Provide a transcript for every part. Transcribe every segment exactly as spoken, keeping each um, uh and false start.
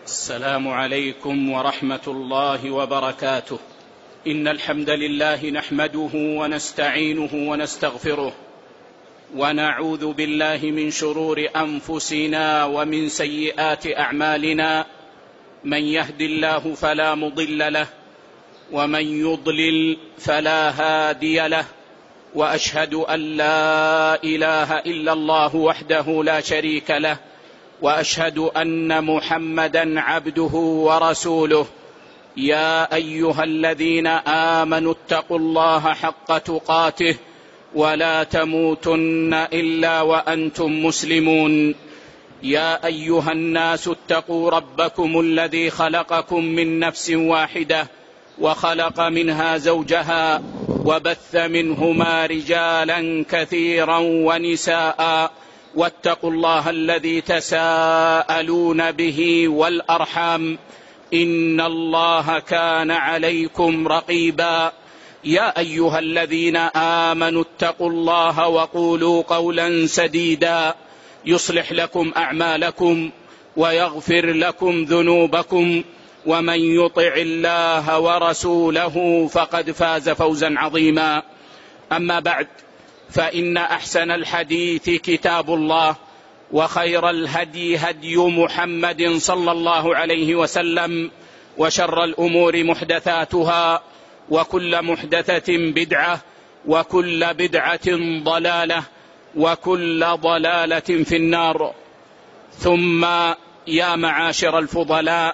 السلام عليكم ورحمة الله وبركاته. إن الحمد لله نحمده ونستعينه ونستغفره ونعوذ بالله من شرور أنفسنا ومن سيئات أعمالنا. من يهد الله فلا مضل له ومن يضلل فلا هادي له، وأشهد أن لا إله إلا الله وحده لا شريك له، وأشهد أن محمدا عبده ورسوله. يا أيها الذين آمنوا اتقوا الله حق تقاته ولا تموتن إلا وأنتم مسلمون. يا أيها الناس اتقوا ربكم الذي خلقكم من نفس واحدة وخلق منها زوجها وبث منهما رجالا كثيرا ونساء، واتقوا الله الذي تساءلون به والأرحام إن الله كان عليكم رقيبا. يا أيها الذين آمنوا اتقوا الله وقولوا قولا سديدا يصلح لكم أعمالكم ويغفر لكم ذنوبكم، ومن يطع الله ورسوله فقد فاز فوزا عظيما. أما بعد، فإن أحسن الحديث كتاب الله، وخير الهدي هدي محمد صلى الله عليه وسلم، وشر الأمور محدثاتها، وكل محدثة بدعة، وكل بدعة ضلالة، وكل ضلالة في النار. ثم يا معاشر الفضلاء،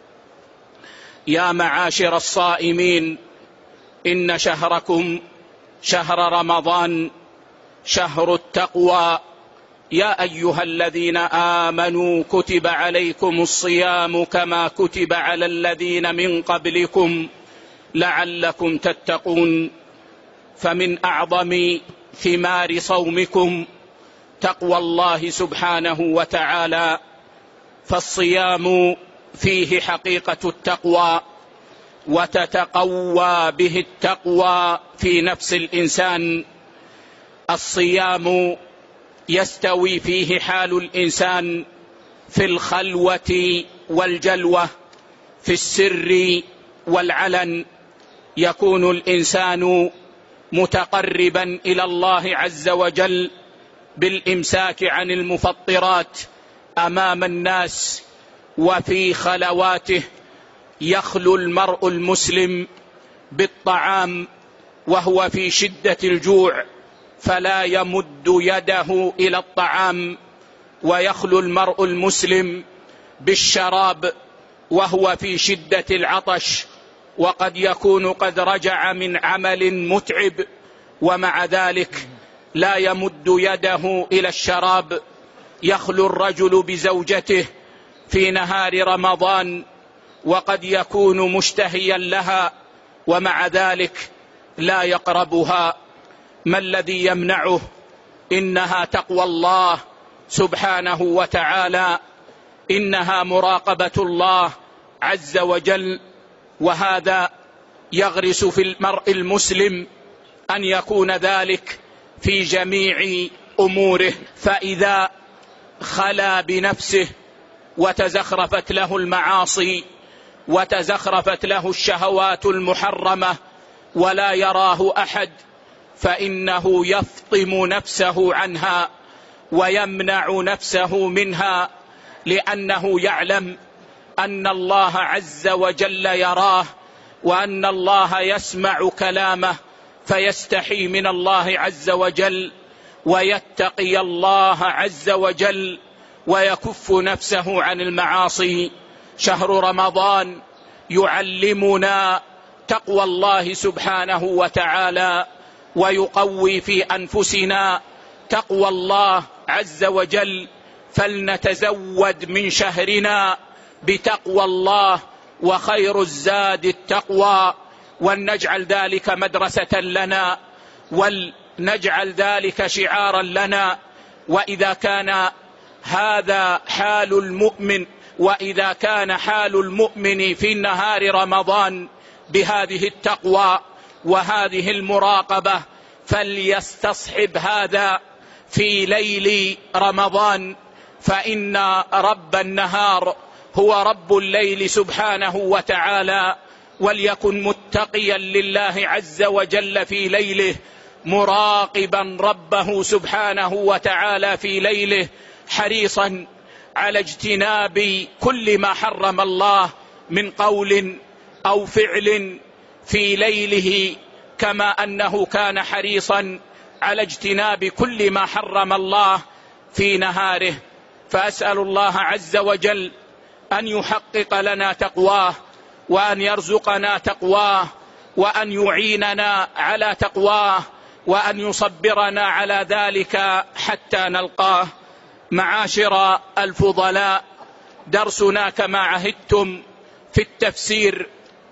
يا معاشر الصائمين، إن شهركم شهر رمضان شهر التقوى. يا أيها الذين آمنوا كتب عليكم الصيام كما كتب على الذين من قبلكم لعلكم تتقون. فمن أعظم ثمار صومكم تقوى الله سبحانه وتعالى، فالصيام فيه حقيقة التقوى، وتتقوى به التقوى في نفس الإنسان. الصيام يستوي فيه حال الإنسان في الخلوة والجلوة، في السر والعلن. يكون الإنسان متقربا إلى الله عز وجل بالإمساك عن المفطرات أمام الناس، وفي خلواته يخلو المرء المسلم بالطعام وهو في شدة الجوع فلا يمد يده إلى الطعام، ويخلو المرء المسلم بالشراب وهو في شدة العطش وقد يكون قد رجع من عمل متعب، ومع ذلك لا يمد يده إلى الشراب. يخلو الرجل بزوجته في نهار رمضان وقد يكون مشتهيا لها، ومع ذلك لا يقربها. ما الذي يمنعه؟ إنها تقوى الله سبحانه وتعالى، إنها مراقبة الله عز وجل. وهذا يغرس في المرء المسلم أن يكون ذلك في جميع أموره. فإذا خلا بنفسه وتزخرفت له المعاصي وتزخرفت له الشهوات المحرمة ولا يراه أحد، فإنه يفطم نفسه عنها ويمنع نفسه منها، لأنه يعلم أن الله عز وجل يراه، وأن الله يسمع كلامه، فيستحي من الله عز وجل ويتقي الله عز وجل ويكف نفسه عن المعاصي. شهر رمضان يعلمنا تقوى الله سبحانه وتعالى، ويقوي في أنفسنا تقوى الله عز وجل. فلنتزود من شهرنا بتقوى الله، وخير الزاد التقوى، ولنجعل ذلك مدرسة لنا، ولنجعل ذلك شعارا لنا. وإذا كان هذا حال المؤمن، وإذا كان حال المؤمن في نهار رمضان بهذه التقوى وهذه المراقبة، فليستصحب هذا في ليل رمضان، فإن رب النهار هو رب الليل سبحانه وتعالى، وليكن متقيا لله عز وجل في ليله، مراقبا ربه سبحانه وتعالى في ليله، حريصا على اجتناب كل ما حرم الله من قول أو فعل في ليله، كما أنه كان حريصا على اجتناب كل ما حرم الله في نهاره. فأسأل الله عز وجل أن يحقق لنا تقواه، وأن يرزقنا تقواه، وأن يعيننا على تقواه، وأن يصبرنا على ذلك حتى نلقاه. معاشر الفضلاء، درسنا كما عهدتم في التفسير،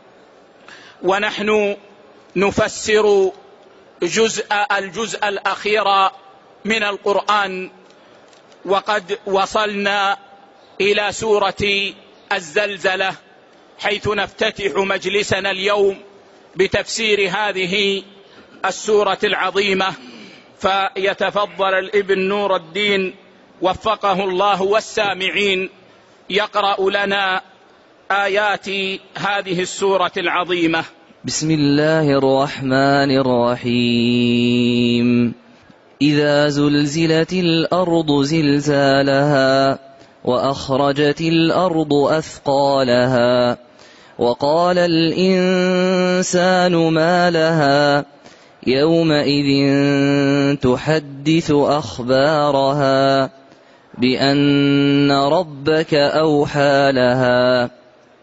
ونحن نفسر جزء الجزء الأخير من القرآن، وقد وصلنا إلى سورة الزلزلة، حيث نفتتح مجلسنا اليوم بتفسير هذه السورة العظيمة. فيتفضل الابن نور الدين وفقه الله والسامعين يقرأ لنا آيات هذه السورة العظيمة. بسم الله الرحمن الرحيم. إذا زلزلت الأرض زلزالها وأخرجت الأرض أثقالها وقال الإنسان ما لها يومئذ تحدث أخبارها بأن ربك أوحى لها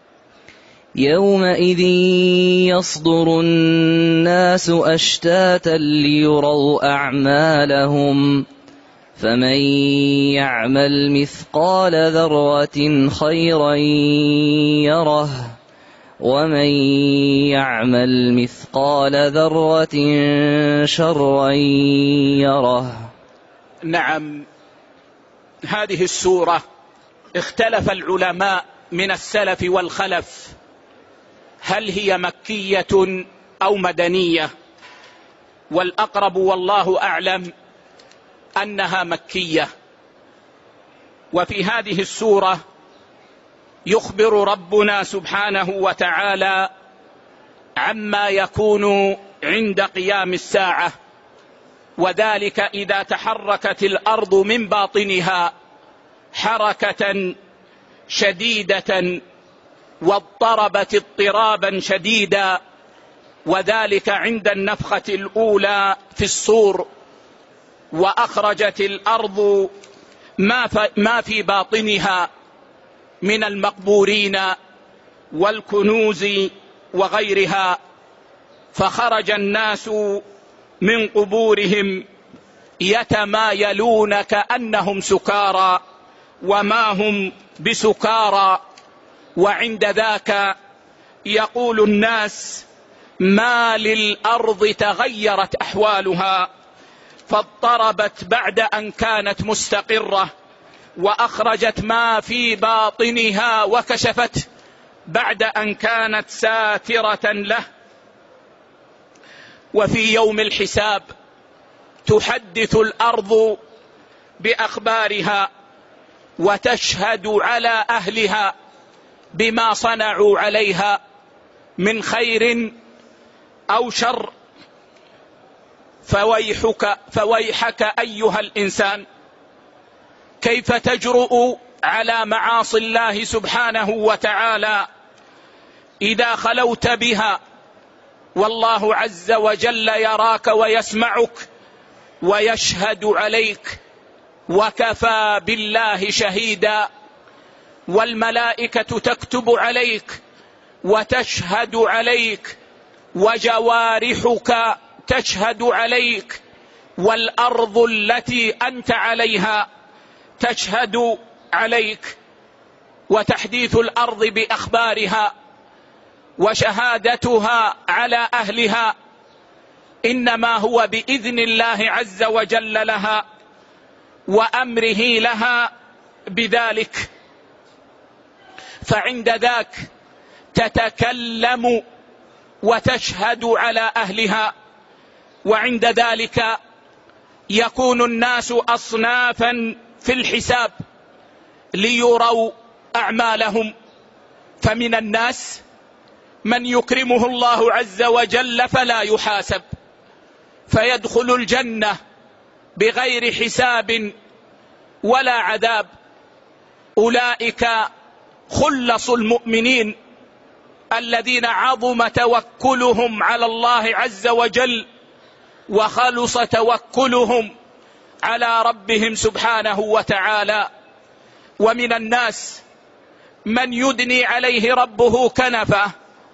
يومئذ يصدر الناس أشتاتا ليروا أعمالهم فمن يعمل مثقال ذرة خيرا يره ومن يعمل مثقال ذرة شرا يره. نعم، هذه السورة اختلف العلماء من السلف والخلف هل هي مكية أو مدنية، والأقرب والله أعلم أنها مكية. وفي هذه السورة يخبر ربنا سبحانه وتعالى عما يكون عند قيام الساعة، وذلك إذا تحركت الأرض من باطنها حركة شديدة واضطربت اضطرابا شديدا، وذلك عند النفخة الأولى في الصور، وأخرجت الأرض ما في باطنها من المقبورين والكنوز وغيرها، فخرج الناس من قبورهم يتمايلون كأنهم سكارى وما هم بسكارى، وعند ذاك يقول الناس ما للأرض تغيرت أحوالها، فاضطربت بعد أن كانت مستقرة، وأخرجت ما في باطنها وكشفت بعد أن كانت ساترة له. وفي يوم الحساب تحدث الأرض بأخبارها وتشهد على أهلها بما صنعوا عليها من خير أو شر. فويحك, فويحك أيها الإنسان، كيف تجرؤ على معاصي الله سبحانه وتعالى إذا خلوت بها والله عز وجل يراك ويسمعك ويشهد عليك، وكفى بالله شهيدا، والملائكة تكتب عليك وتشهد عليك، وجوارحك تشهد عليك، والأرض التي أنت عليها تشهد عليك. وتحديث الأرض بأخبارها وشهادتها على أهلها إنما هو بإذن الله عز وجل لها وأمره لها بذلك، فعند ذاك تتكلم وتشهد على أهلها، وعند ذلك يكون الناس أصنافا في الحساب ليروا أعمالهم. فمن الناس من يكرمه الله عز وجل فلا يحاسب فيدخل الجنة بغير حساب ولا عذاب. أولئك خلص المؤمنين الذين عظم توكلهم على الله عز وجل وخلص توكلهم على ربهم سبحانه وتعالى. ومن الناس من يدني عليه ربه كنفه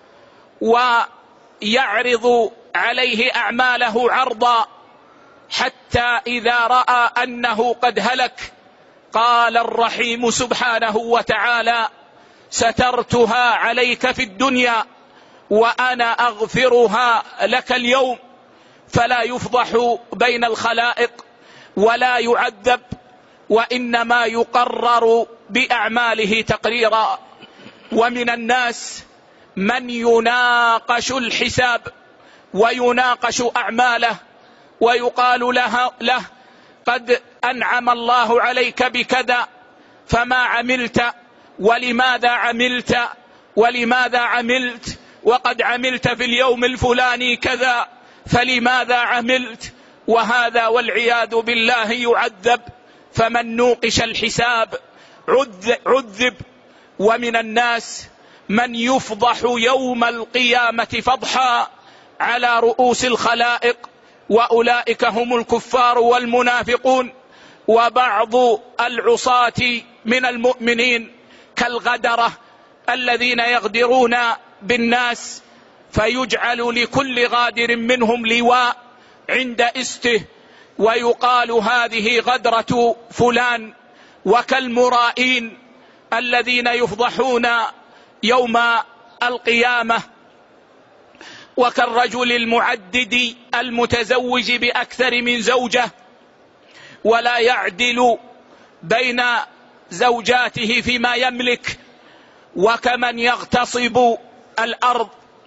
ويعرض عليه أعماله عرضا حتى إذا رأى أنه قد هلك قال الرحيم سبحانه وتعالى: سترتها عليك في الدنيا وأنا أغفرها لك اليوم. فلا يفضح بين الخلائق ولا يعذب وإنما يقرر بأعماله تقريرا. ومن الناس من يناقش الحساب ويناقش أعماله ويقال له, له قد أنعم الله عليك بكذا فما عملت، ولماذا عملت ولماذا عملت، وقد عملت في اليوم الفلاني كذا فلماذا عملت، وهذا والعياذ بالله يعذب. فمن نوقش الحساب عذب. ومن الناس من يفضح يوم القيامة فضحا على رؤوس الخلائق، وأولئك هم الكفار والمنافقون. وبعض العصاة من المؤمنين كالغدرة الذين يغدرون بالناس فيجعل لكل غادر منهم لواء عند استه ويقال هذه غدرة فلان. وكالمرائين الذين يفضحون يوم القيامة. وكالرجل المعدد المتزوج بأكثر من زوجة ولا يعدل بين زوجاته فيما يملك. وكمن يغتصب الأرض.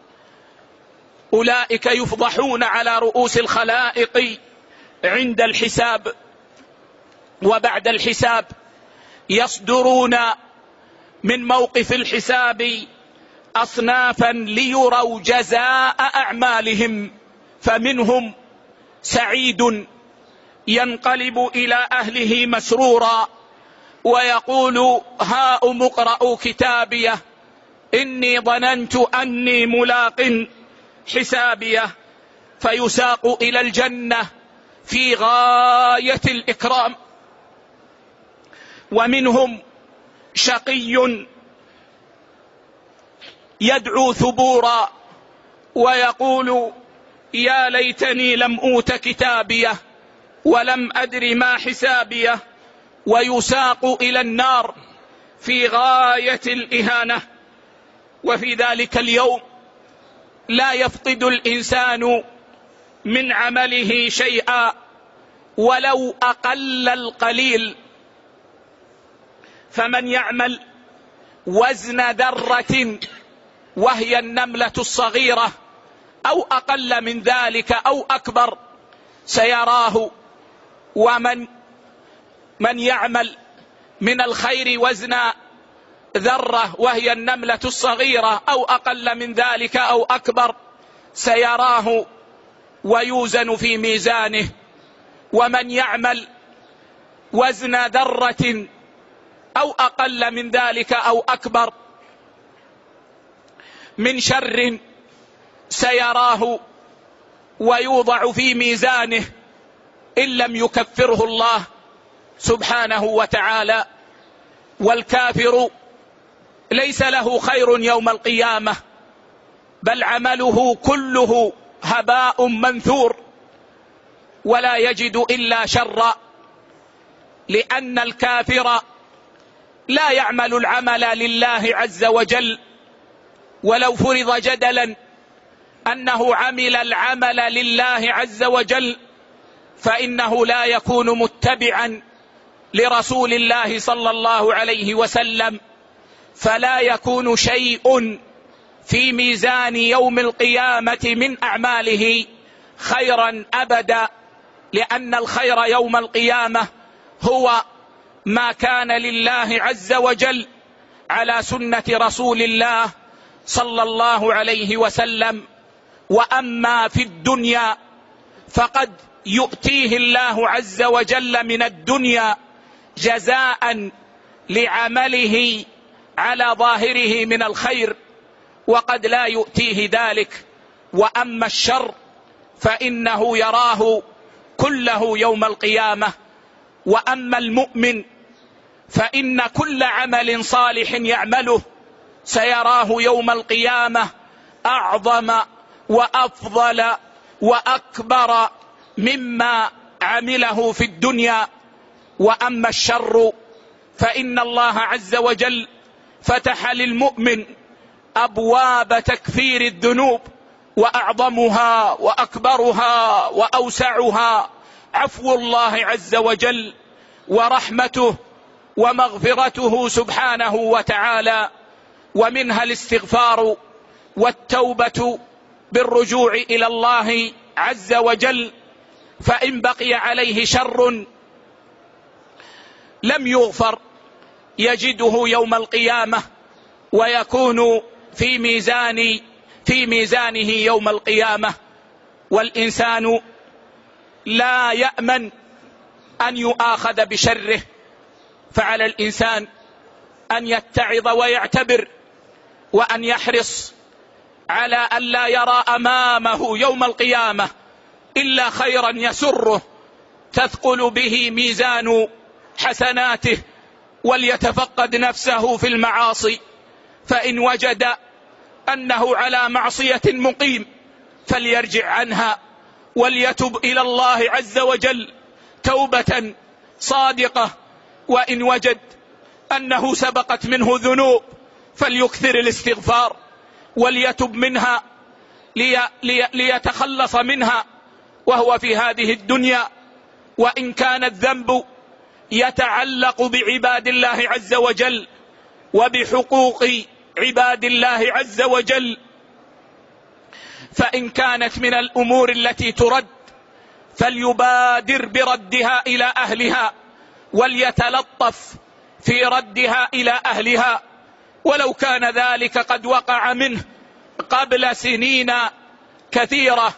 أولئك يفضحون على رؤوس الخلائق عند الحساب. وبعد الحساب يصدرون من موقف الحساب أصنافا ليروا جزاء أعمالهم. فمنهم سعيد ينقلب إلى أهله مسرورا ويقول: هاؤم اقرءوا كتابيه إني ظننت أني ملاق حسابيه. فيساق إلى الجنة في غاية الإكرام. ومنهم شقي يدعو ثبورا ويقول: يا ليتني لم أوت كتابيه ولم أدر ما حسابيه. ويساق إلى النار في غاية الإهانة. وفي ذلك اليوم لا يفقد الإنسان من عمله شيئا ولو أقل القليل. فمن يعمل وزن ذرة وهي النملة الصغيرة أو أقل من ذلك أو أكبر سيراه. ومن من يعمل من الخير وزن ذرة وهي النملة الصغيرة أو أقل من ذلك أو أكبر سيراه ويوزن في ميزانه. ومن يعمل وزن ذرة أو أقل من ذلك أو أكبر من شر سيراه ويوضع في ميزانه إن لم يكفره الله سبحانه وتعالى. والكافر ليس له خير يوم القيامة بل عمله كله هباء منثور ولا يجد إلا شرا. لأن الكافر لا يعمل العمل لله عز وجل. ولو فرض جدلا أنه عمل العمل لله عز وجل فإنه لا يكون متبعا لرسول الله صلى الله عليه وسلم، فلا يكون شيء في ميزان يوم القيامة من أعماله خيرا أبدا. لأن الخير يوم القيامة هو ما كان لله عز وجل على سنة رسول الله صلى الله عليه وسلم. وأما في الدنيا فقد يؤتيه الله عز وجل من الدنيا جزاء لعمله على ظاهره من الخير، وقد لا يؤتيه ذلك. وأما الشر فإنه يراه كله يوم القيامة. وأما المؤمن فإن كل عمل صالح يعمله سيراه يوم القيامة أعظم وأفضل وأكبر مما عمله في الدنيا. وأما الشر فإن الله عز وجل فتح للمؤمن أبواب تكفير الذنوب، وأعظمها وأكبرها وأوسعها عفو الله عز وجل ورحمته ومغفرته سبحانه وتعالى، ومنها الاستغفار والتوبة بالرجوع إلى الله عز وجل. فإن بقي عليه شر لم يغفر يجده يوم القيامة ويكون في ميزان في ميزانه يوم القيامة. والإنسان لا يأمن أن يؤاخذ بشره، فعلى الإنسان أن يتعظ ويعتبر، وأن يحرص على أن لا يرى أمامه يوم القيامة إلا خيرا يسره تثقل به ميزان حسناته، وليتفقد نفسه في المعاصي. فإن وجد أنه على معصية مقيم فليرجع عنها وليتب إلى الله عز وجل توبة صادقة. وإن وجد أنه سبقت منه ذنوب فليكثر الاستغفار وليتب منها لي لي ليتخلص منها وهو في هذه الدنيا. وإن كان الذنب يتعلق بعباد الله عز وجل وبحقوق عباد الله عز وجل، فإن كانت من الأمور التي ترد فليبادر بردها إلى أهلها وليتلطف في ردها إلى أهلها، ولو كان ذلك قد وقع منه قبل سنين كثيرة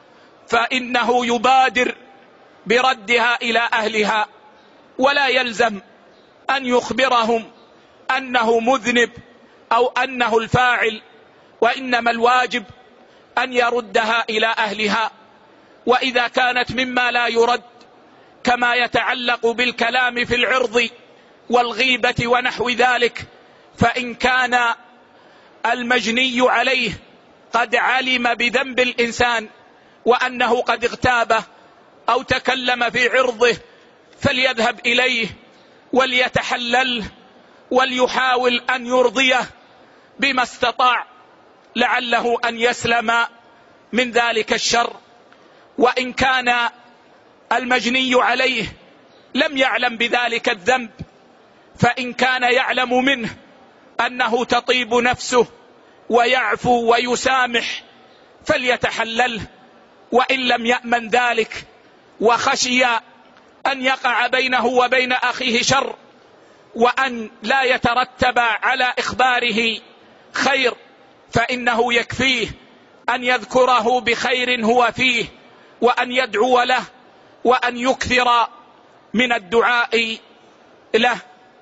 فإنه يبادر بردها إلى أهلها، ولا يلزم أن يخبرهم أنه مذنب أو أنه الفاعل، وإنما الواجب أن يردها إلى أهلها. وإذا كانت مما لا يرد كما يتعلق بالكلام في العرض والغيبة ونحو ذلك، فإن كان المجني عليه قد علم بذنب الإنسان وأنه قد اغتابه أو تكلم في عرضه فليذهب إليه وليتحلله وليحاول أن يرضيه بما استطاع لعله أن يسلم من ذلك الشر. وإن كان المجني عليه لم يعلم بذلك الذنب، فإن كان يعلم منه أنه تطيب نفسه ويعفو ويسامح فليتحلله. وإن لم يأمن ذلك وخشي أن يقع بينه وبين أخيه شر وأن لا يترتب على إخباره خير، فإنه يكفيه أن يذكره بخير هو فيه وأن يدعو له وأن يكثر من الدعاء له.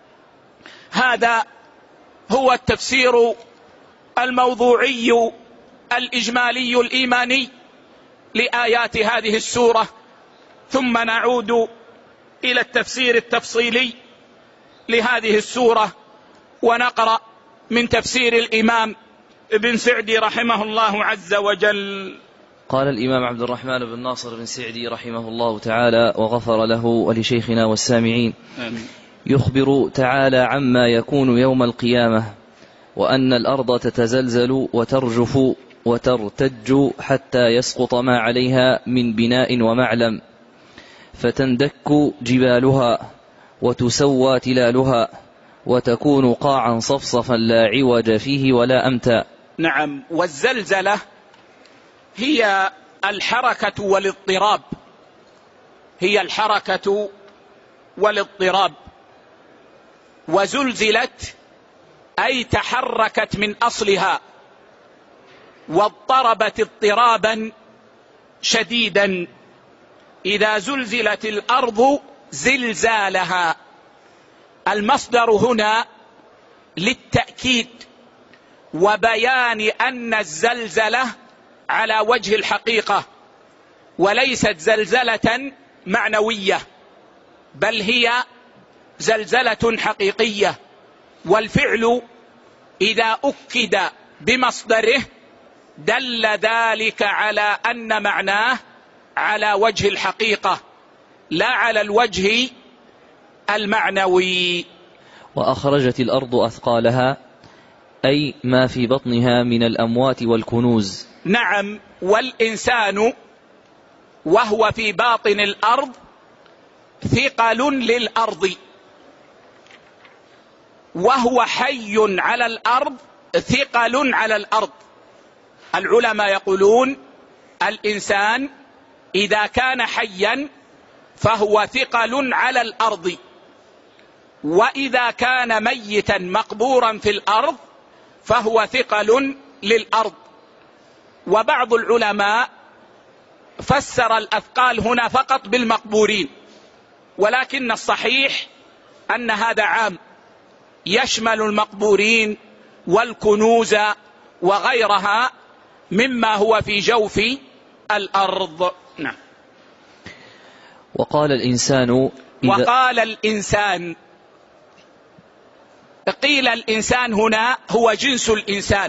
هذا هو التفسير الموضوعي الإجمالي الإيماني لآيات هذه السورة، ثم نعود إلى التفسير التفصيلي لهذه السورة ونقرأ من تفسير الإمام ابن سعدي رحمه الله عز وجل. قال الإمام عبد الرحمن بن ناصر بن سعدي رحمه الله تعالى وغفر له ولشيخنا والسامعين. آمين. يخبر تعالى عما يكون يوم القيامة، وأن الأرض تتزلزل وترجف وترتج حتى يسقط ما عليها من بناء ومعلم، فتندك جبالها وتسوى تلالها وتكون قاعا صفصفا لا عوج فيه ولا أمتا. نعم. والزلزلة هي الحركة والاضطراب، هي الحركة والاضطراب. وزلزلت أي تحركت من أصلها واضطربت اضطرابا شديدا. إذا زلزلت الأرض زلزالها. المصدر هنا للتأكيد وبيان أن الزلزلة على وجه الحقيقة، وليست زلزلة معنوية، بل هي زلزلة حقيقية. والفعل إذا أكد بمصدره دل ذلك على أن معناه على وجه الحقيقة لا على الوجه المعنوي. وأخرجت الأرض أثقالها أي ما في بطنها من الأموات والكنوز. نعم، والإنسان وهو في باطن الأرض ثقل للأرض، وهو حي على الأرض ثقل على الأرض. العلماء يقولون الإنسان إذا كان حيا فهو ثقل على الأرض، وإذا كان ميتا مقبورا في الأرض فهو ثقل للأرض. وبعض العلماء فسر الأثقال هنا فقط بالمقبورين، ولكن الصحيح أن هذا عام يشمل المقبورين والكنوز وغيرها مما هو في جوف الأرض. نعم. وقال الإنسان إذا وقال الإنسان قيل الإنسان هنا هو جنس الإنسان،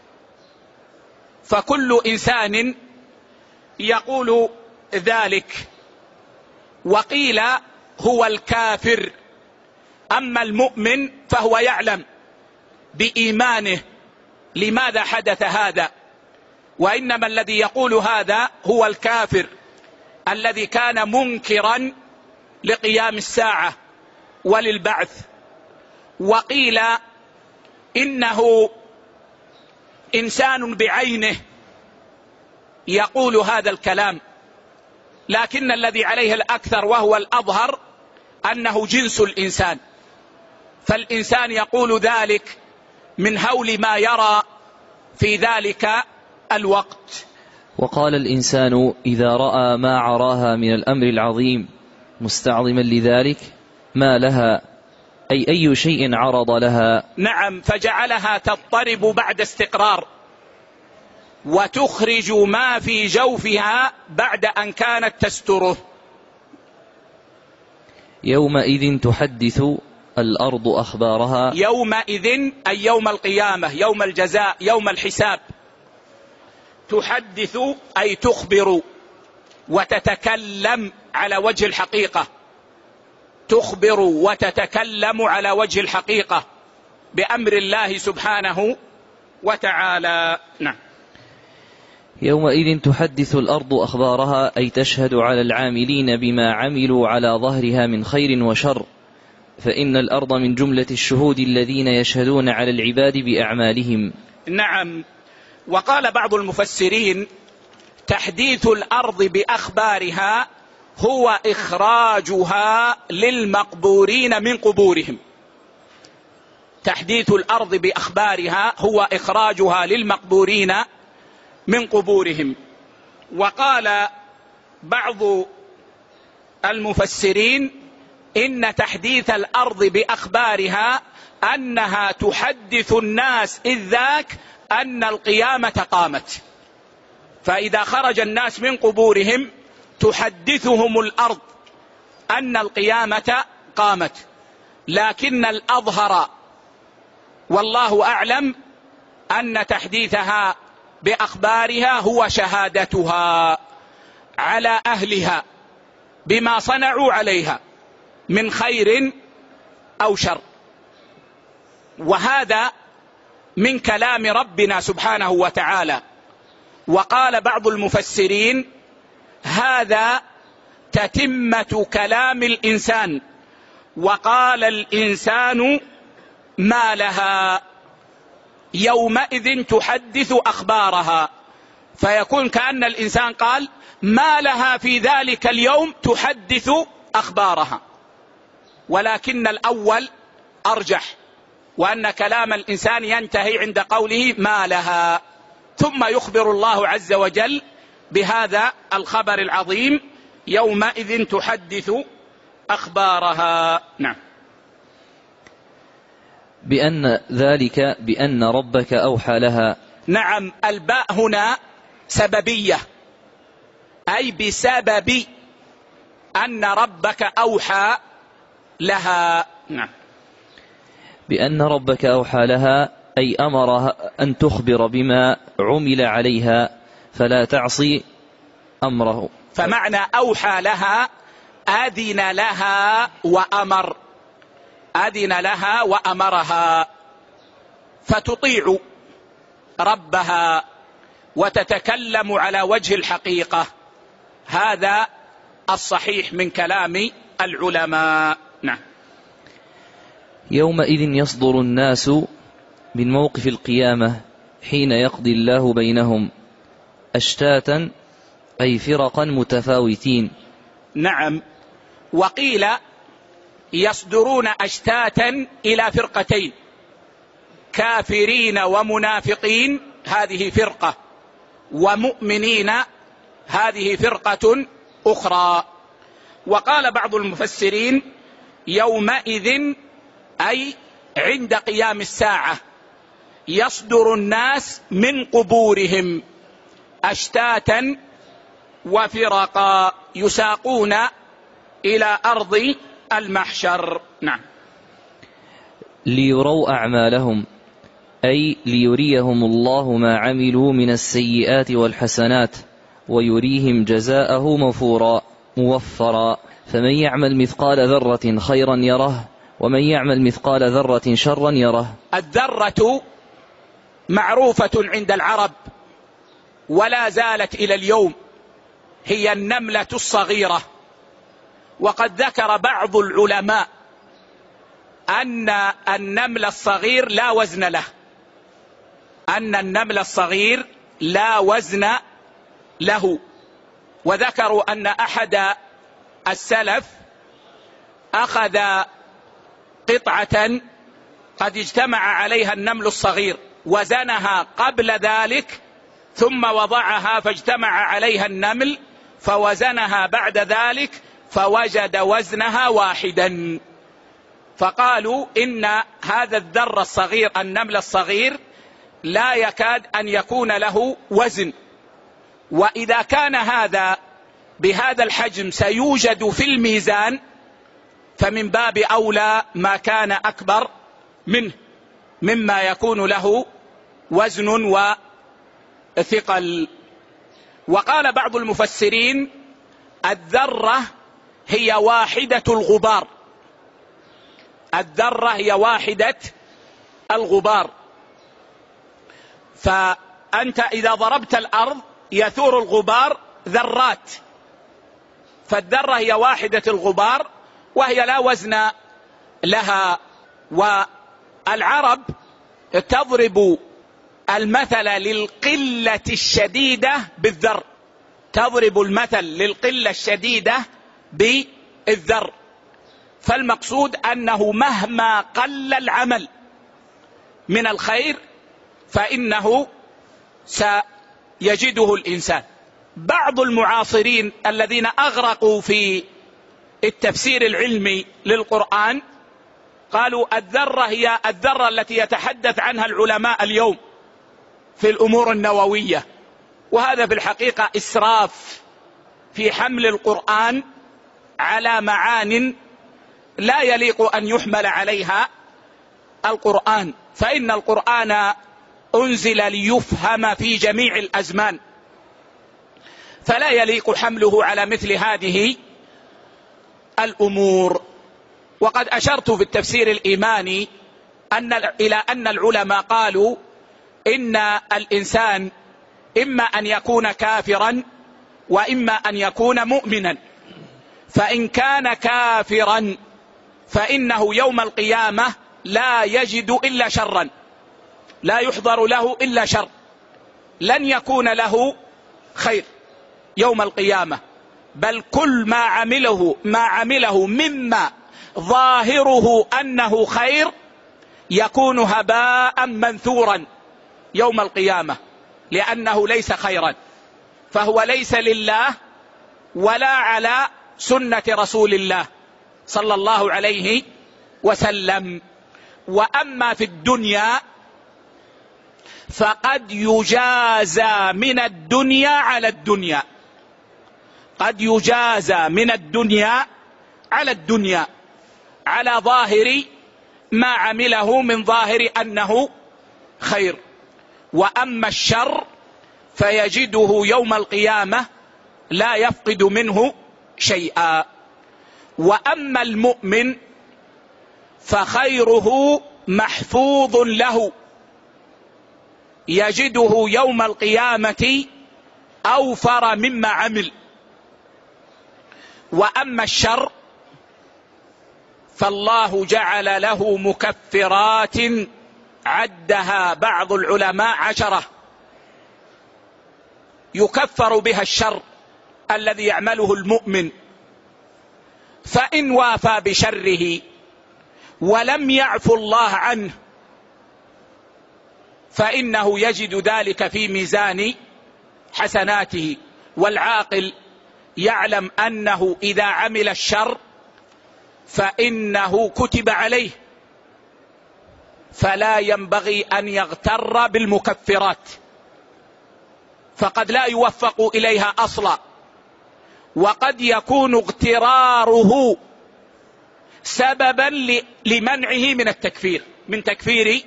فكل إنسان يقول ذلك. وقيل هو الكافر، أما المؤمن فهو يعلم بإيمانه لماذا حدث هذا، وإنما الذي يقول هذا هو الكافر الذي كان منكرا لقيام الساعة وللبعث. وقيل إنه إنسان بعينه يقول هذا الكلام، لكن الذي عليه الأكثر وهو الأظهر أنه جنس الإنسان، فالإنسان يقول ذلك من هول ما يرى في ذلك الوقت. وقال الإنسان إذا رأى ما عراها من الأمر العظيم مستعظما لذلك ما لها، أي أي شيء عرض لها. نعم، فجعلها تضطرب بعد استقرار وتخرج ما في جوفها بعد أن كانت تستره. يومئذ تحدث الأرض أخبارها. يومئذ أي يوم القيامة، يوم الجزاء، يوم الحساب. تحدث أي تخبر وتتكلم على وجه الحقيقة، تخبر وتتكلم على وجه الحقيقة بأمر الله سبحانه وتعالى. نعم. يومئذ تحدث الأرض أخبارها أي تشهد على العاملين بما عملوا على ظهرها من خير وشر، فإن الأرض من جملة الشهود الذين يشهدون على العباد بأعمالهم. نعم. وقال بعض المفسرين تحديث الأرض بأخبارها هو إخراجها للمقبورين من قبورهم. تحديث الأرض بأخبارها هو إخراجها للمقبورين من قبورهم. وقال بعض المفسرين إن تحديث الأرض بأخبارها أنها تحدث الناس إذ ذاك أن القيامة قامت، فإذا خرج الناس من قبورهم تحدثهم الأرض أن القيامة قامت. لكن الأظهر والله أعلم أن تحديثها بأخبارها هو شهادتها على أهلها بما صنعوا عليها من خير أو شر. وهذا من كلام ربنا سبحانه وتعالى. وقال بعض المفسرين هذا تتمة كلام الإنسان، وقال الإنسان ما لها يومئذ تحدث أخبارها، فيكون كأن الإنسان قال ما لها في ذلك اليوم تحدث أخبارها، ولكن الأول أرجح وأن كلام الإنسان ينتهي عند قوله ما لها، ثم يخبر الله عز وجل بهذا الخبر العظيم: يومئذ تحدث أخبارها. نعم. بأن ذلك بأن ربك أوحى لها. نعم، الباء هنا سببية، أي بسبب أن ربك أوحى لها. نعم. بأن ربك أوحى لها أي أمرها أن تخبر بما عمل عليها فلا تعصي أمره. فمعنى أوحى لها أذن لها وأمر، أذن لها وأمرها فتطيع ربها وتتكلم على وجه الحقيقة. هذا الصحيح من كلام العلماء. نعم. يومئذ يصدر الناس من موقف القيامة حين يقضي الله بينهم أشتاتا أي فرقا متفاوتين. نعم. وقيل يصدرون أشتاتا إلى فرقتين: كافرين ومنافقين هذه فرقة، ومؤمنين هذه فرقة أخرى. وقال بعض المفسرين يومئذ أي عند قيام الساعة يصدر الناس من قبورهم أشتاتا وفرقا يساقون إلى أرض المحشر. نعم. ليروا أعمالهم أي ليريهم الله ما عملوا من السيئات والحسنات ويريهم جزاءه موفورا موفرا. فمن يعمل مثقال ذرة خيرا يره ومن يعمل مثقال ذرة شرا يره. الذرة معروفة عند العرب ولا زالت إلى اليوم، هي النملة الصغيرة. وقد ذكر بعض العلماء أن النمل الصغير لا وزن له، أن النمل الصغير لا وزن له. وذكروا أن أحد السلف أخذ قطعة قد اجتمع عليها النمل الصغير وزنها قبل ذلك، ثم وضعها فاجتمع عليها النمل فوزنها بعد ذلك فوجد وزنها واحدا. فقالوا إن هذا الذر الصغير النمل الصغير لا يكاد أن يكون له وزن، وإذا كان هذا بهذا الحجم سيوجد في الميزان فمن باب أولى ما كان أكبر منه مما يكون له وزن وثقل. وقال بعض المفسرين الذرة هي واحدة الغبار، الذرة هي واحدة الغبار. فأنت إذا ضربت الأرض يثور الغبار ذرات، فالذرة هي واحدة الغبار وهي لا وزن لها. والعرب تضرب المثل للقلة الشديدة بالذر، تضرب المثل للقلة الشديدة بالذر. فالمقصود أنه مهما قل العمل من الخير فإنه سيجده الإنسان. بعض المعاصرين الذين أغرقوا في التفسير العلمي للقرآن قالوا الذرة هي الذرة التي يتحدث عنها العلماء اليوم في الأمور النووية، وهذا في الحقيقة إسراف في حمل القرآن على معان لا يليق أن يحمل عليها القرآن، فإن القرآن أنزل ليفهم في جميع الأزمان، فلا يليق حمله على مثل هذه الأمور. وقد أشرت في التفسير الإيماني أن إلى أن العلماء قالوا إن الإنسان إما أن يكون كافرا وإما أن يكون مؤمنا، فإن كان كافرا فإنه يوم القيامة لا يجد إلا شرا، لا يحضر له إلا شر، لن يكون له خير يوم القيامة، بل كل ما عمله ما عمله مما ظاهره أنه خير يكون هباء منثورا يوم القيامة، لأنه ليس خيرا، فهو ليس لله ولا على سنة رسول الله صلى الله عليه وسلم. وأما في الدنيا فقد يجازى من الدنيا على الدنيا، قد يجازى من الدنيا على الدنيا على ظاهر ما عمله من ظاهر أنه خير. وأما الشر فيجده يوم القيامة لا يفقد منه شيئا. وأما المؤمن فخيره محفوظ له، يجده يوم القيامة أوفر مما عمل. وأما الشر فالله جعل له مكفرات عدها بعض العلماء عشرة، يكفر بها الشر الذي يعمله المؤمن، فإن وافى بشره ولم يعفو الله عنه فإنه يجد ذلك في ميزان حسناته. والعاقل يعلم أنه إذا عمل الشر فإنه كتب عليه، فلا ينبغي أن يغتر بالمكفرات، فقد لا يوفق إليها أصلا، وقد يكون اغتراره سببا لمنعه من التكفير، من تكفير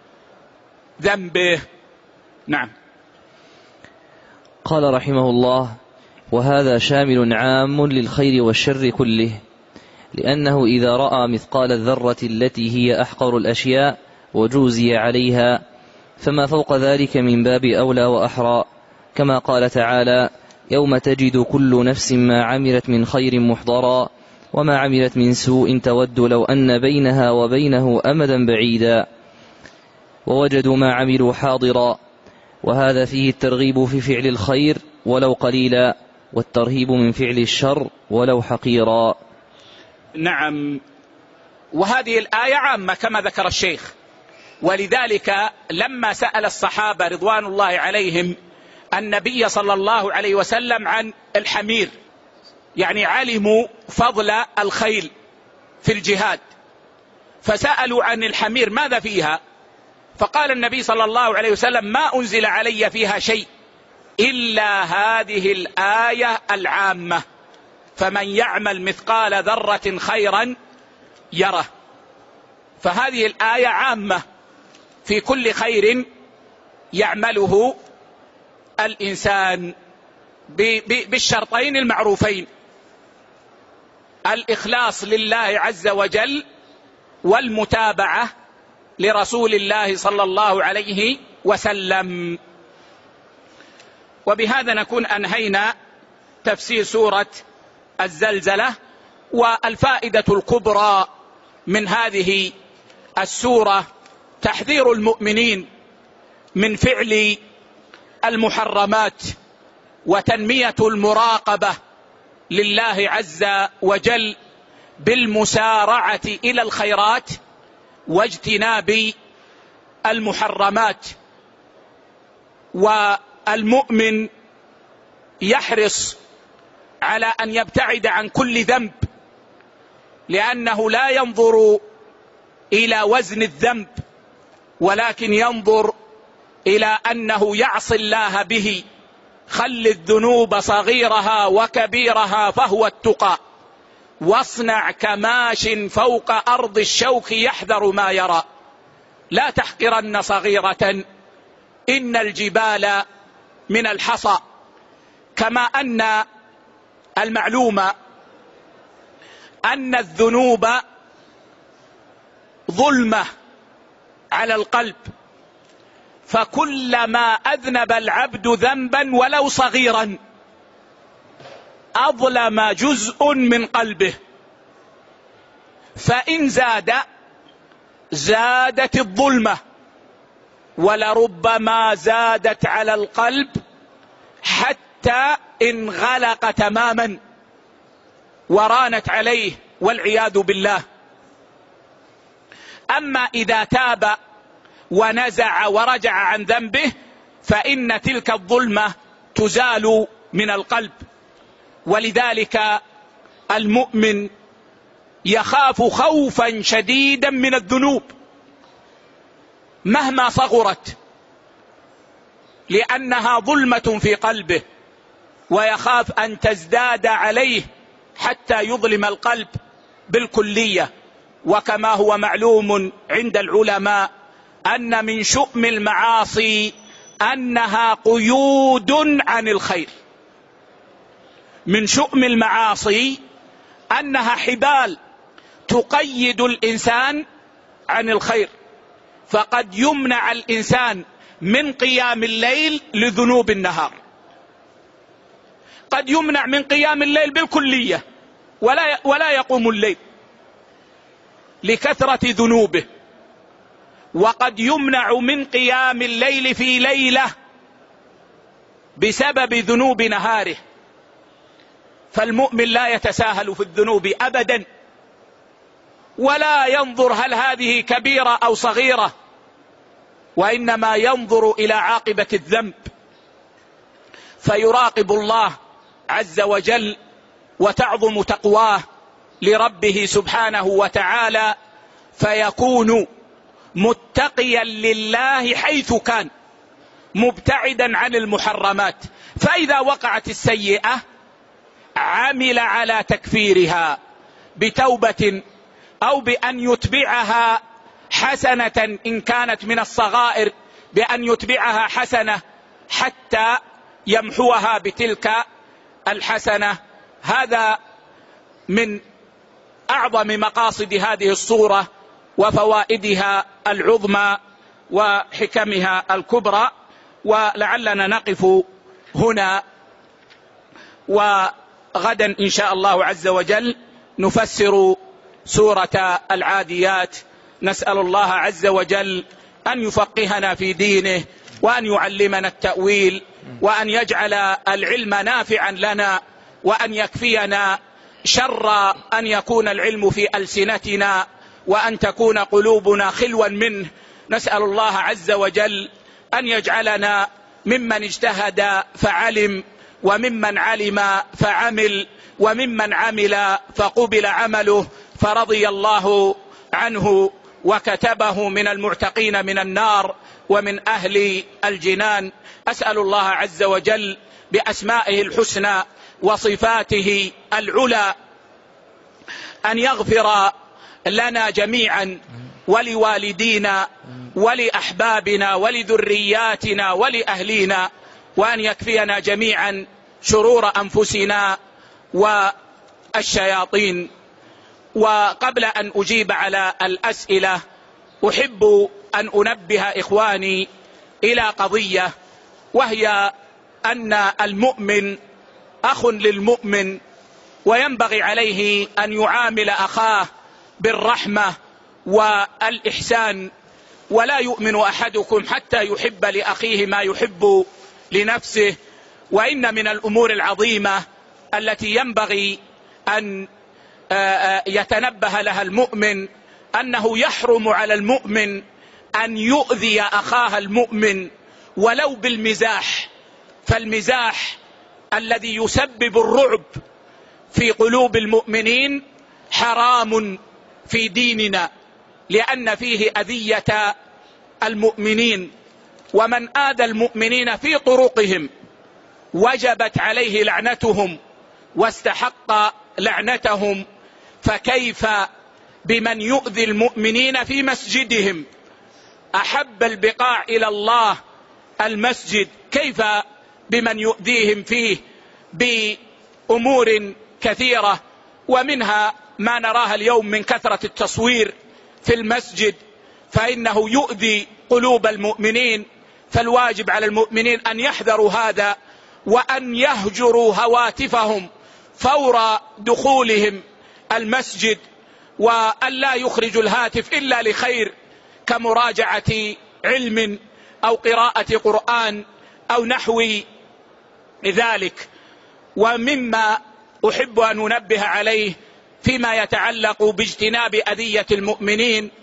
ذنبه. نعم. قال رحمه الله: وهذا شامل عام للخير والشر كله، لأنه إذا رأى مثقال الذرة التي هي أحقر الأشياء وجوزي عليها فما فوق ذلك من باب أولى وأحرى، كما قال تعالى: يوم تجد كل نفس ما عملت من خير محضرا وما عملت من سوء تود لو أن بينها وبينه أمدا بعيدا ووجدوا ما عملوا حاضرا. وهذا فيه الترغيب في فعل الخير ولو قليلا، والترهيب من فعل الشر ولو حقيرا. نعم. وهذه الآية عامة كما ذكر الشيخ، ولذلك لما سأل الصحابة رضوان الله عليهم النبي صلى الله عليه وسلم عن الحمير، يعني علموا فضل الخيل في الجهاد، فسألوا عن الحمير ماذا فيها، فقال النبي صلى الله عليه وسلم: ما أنزل علي فيها شيء إلا هذه الآية العامة، فمن يعمل مثقال ذرة خيرا يره. فهذه الآية عامة في كل خير يعمله الإنسان بالشرطين المعروفين: الإخلاص لله عز وجل والمتابعة لرسول الله صلى الله عليه وسلم. وبهذا نكون أنهينا تفسير سورة الزلزلة. والفائدة الكبرى من هذه السورة تحذير المؤمنين من فعل المحرمات وتنمية المراقبة لله عز وجل بالمسارعة إلى الخيرات واجتناب المحرمات. والمؤمن يحرص على أن يبتعد عن كل ذنب، لأنه لا ينظر إلى وزن الذنب ولكن ينظر إلى أنه يعصي الله به. خل الذنوب صغيرها وكبيرها فهو التقى، واصنع كماش فوق أرض الشوك يحذر ما يرى، لا تحقرن صغيرة إن الجبال من الحصى. كما أن المعلومة أن الذنوب ظلمة على القلب، فكلما أذنب العبد ذنبا ولو صغيرا أظلم جزء من قلبه، فإن زاد زادت الظلمة، ولربما زادت على القلب حتى انغلق تماما ورانت عليه والعياذ بالله. أما إذا تاب ونزع ورجع عن ذنبه فإن تلك الظلمة تزال من القلب. ولذلك المؤمن يخاف خوفا شديدا من الذنوب مهما صغرت، لأنها ظلمة في قلبه، ويخاف أن تزداد عليه حتى يظلم القلب بالكلية. وكما هو معلوم عند العلماء أن من شؤم المعاصي أنها قيود عن الخير. من شؤم المعاصي أنها حبال تقيد الإنسان عن الخير، فقد يمنع الإنسان من قيام الليل لذنوب النهار، قد يمنع من قيام الليل بالكلية ولا ولا يقوم الليل لكثرة ذنوبه، وقد يمنع من قيام الليل في ليلة بسبب ذنوب نهاره. فالمؤمن لا يتساهل في الذنوب أبدا، ولا ينظر هل هذه كبيرة أو صغيرة، وإنما ينظر إلى عاقبة الذنب، فيراقب الله عز وجل وتعظم تقواه لربه سبحانه وتعالى، فيكون متقيا لله حيث كان، مبتعدا عن المحرمات. فإذا وقعت السيئة عمل على تكفيرها بتوبة أو بأن يتبعها حسنة إن كانت من الصغائر، بأن يتبعها حسنة حتى يمحوها بتلك الحسنة. هذا من أعظم مقاصد هذه الصورة وفوائدها العظمى وحكمها الكبرى. ولعلنا نقف هنا، وغدا إن شاء الله عز وجل نفسر سورة العاديات. نسأل الله عز وجل أن يفقهنا في دينه، وأن يعلمنا التأويل، وأن يجعل العلم نافعا لنا، وأن يكفينا شر أن يكون العلم في ألسنتنا وأن تكون قلوبنا خلوا منه. نسأل الله عز وجل أن يجعلنا ممن اجتهد فعلم، وممن علم فعمل، وممن عمل فقبل عمله فرضي الله عنه وكتبه من المعتقين من النار ومن أهل الجنان. أسأل الله عز وجل بأسمائه الحسنى وصفاته العلى أن يغفر لنا جميعا ولوالدينا ولأحبابنا ولذرياتنا ولأهلينا، وأن يكفينا جميعا شرور أنفسنا والشياطين. وقبل أن أجيب على الأسئلة أحب أن أنبه إخواني إلى قضية، وهي أن المؤمن أخ للمؤمن، وينبغي عليه أن يعامل أخاه بالرحمة والإحسان. ولا يؤمن أحدكم حتى يحب لأخيه ما يحب لنفسه. وإن من الأمور العظيمة التي ينبغي أن يتنبه لها المؤمن أنه يحرم على المؤمن أن يؤذي أخاه المؤمن ولو بالمزاح. فالمزاح الذي يسبب الرعب في قلوب المؤمنين حرام في ديننا، لأن فيه أذية المؤمنين، ومن آذى المؤمنين في طرقهم وجبت عليه لعنتهم واستحق لعنتهم، فكيف بمن يؤذي المؤمنين في مسجدهم؟ أحب البقاع إلى الله المسجد، كيف بمن يؤذيهم فيه بأمور كثيرة، ومنها ما نراها اليوم من كثرة التصوير في المسجد، فإنه يؤذي قلوب المؤمنين. فالواجب على المؤمنين أن يحذروا هذا، وأن يهجروا هواتفهم فور دخولهم المسجد، وأن لا يخرجوا الهاتف إلا لخير، كمراجعة علم أو قراءة قرآن أو نحو ذلك. ومما أحب أن أنبه عليه فيما يتعلق باجتناب أذية المؤمنين،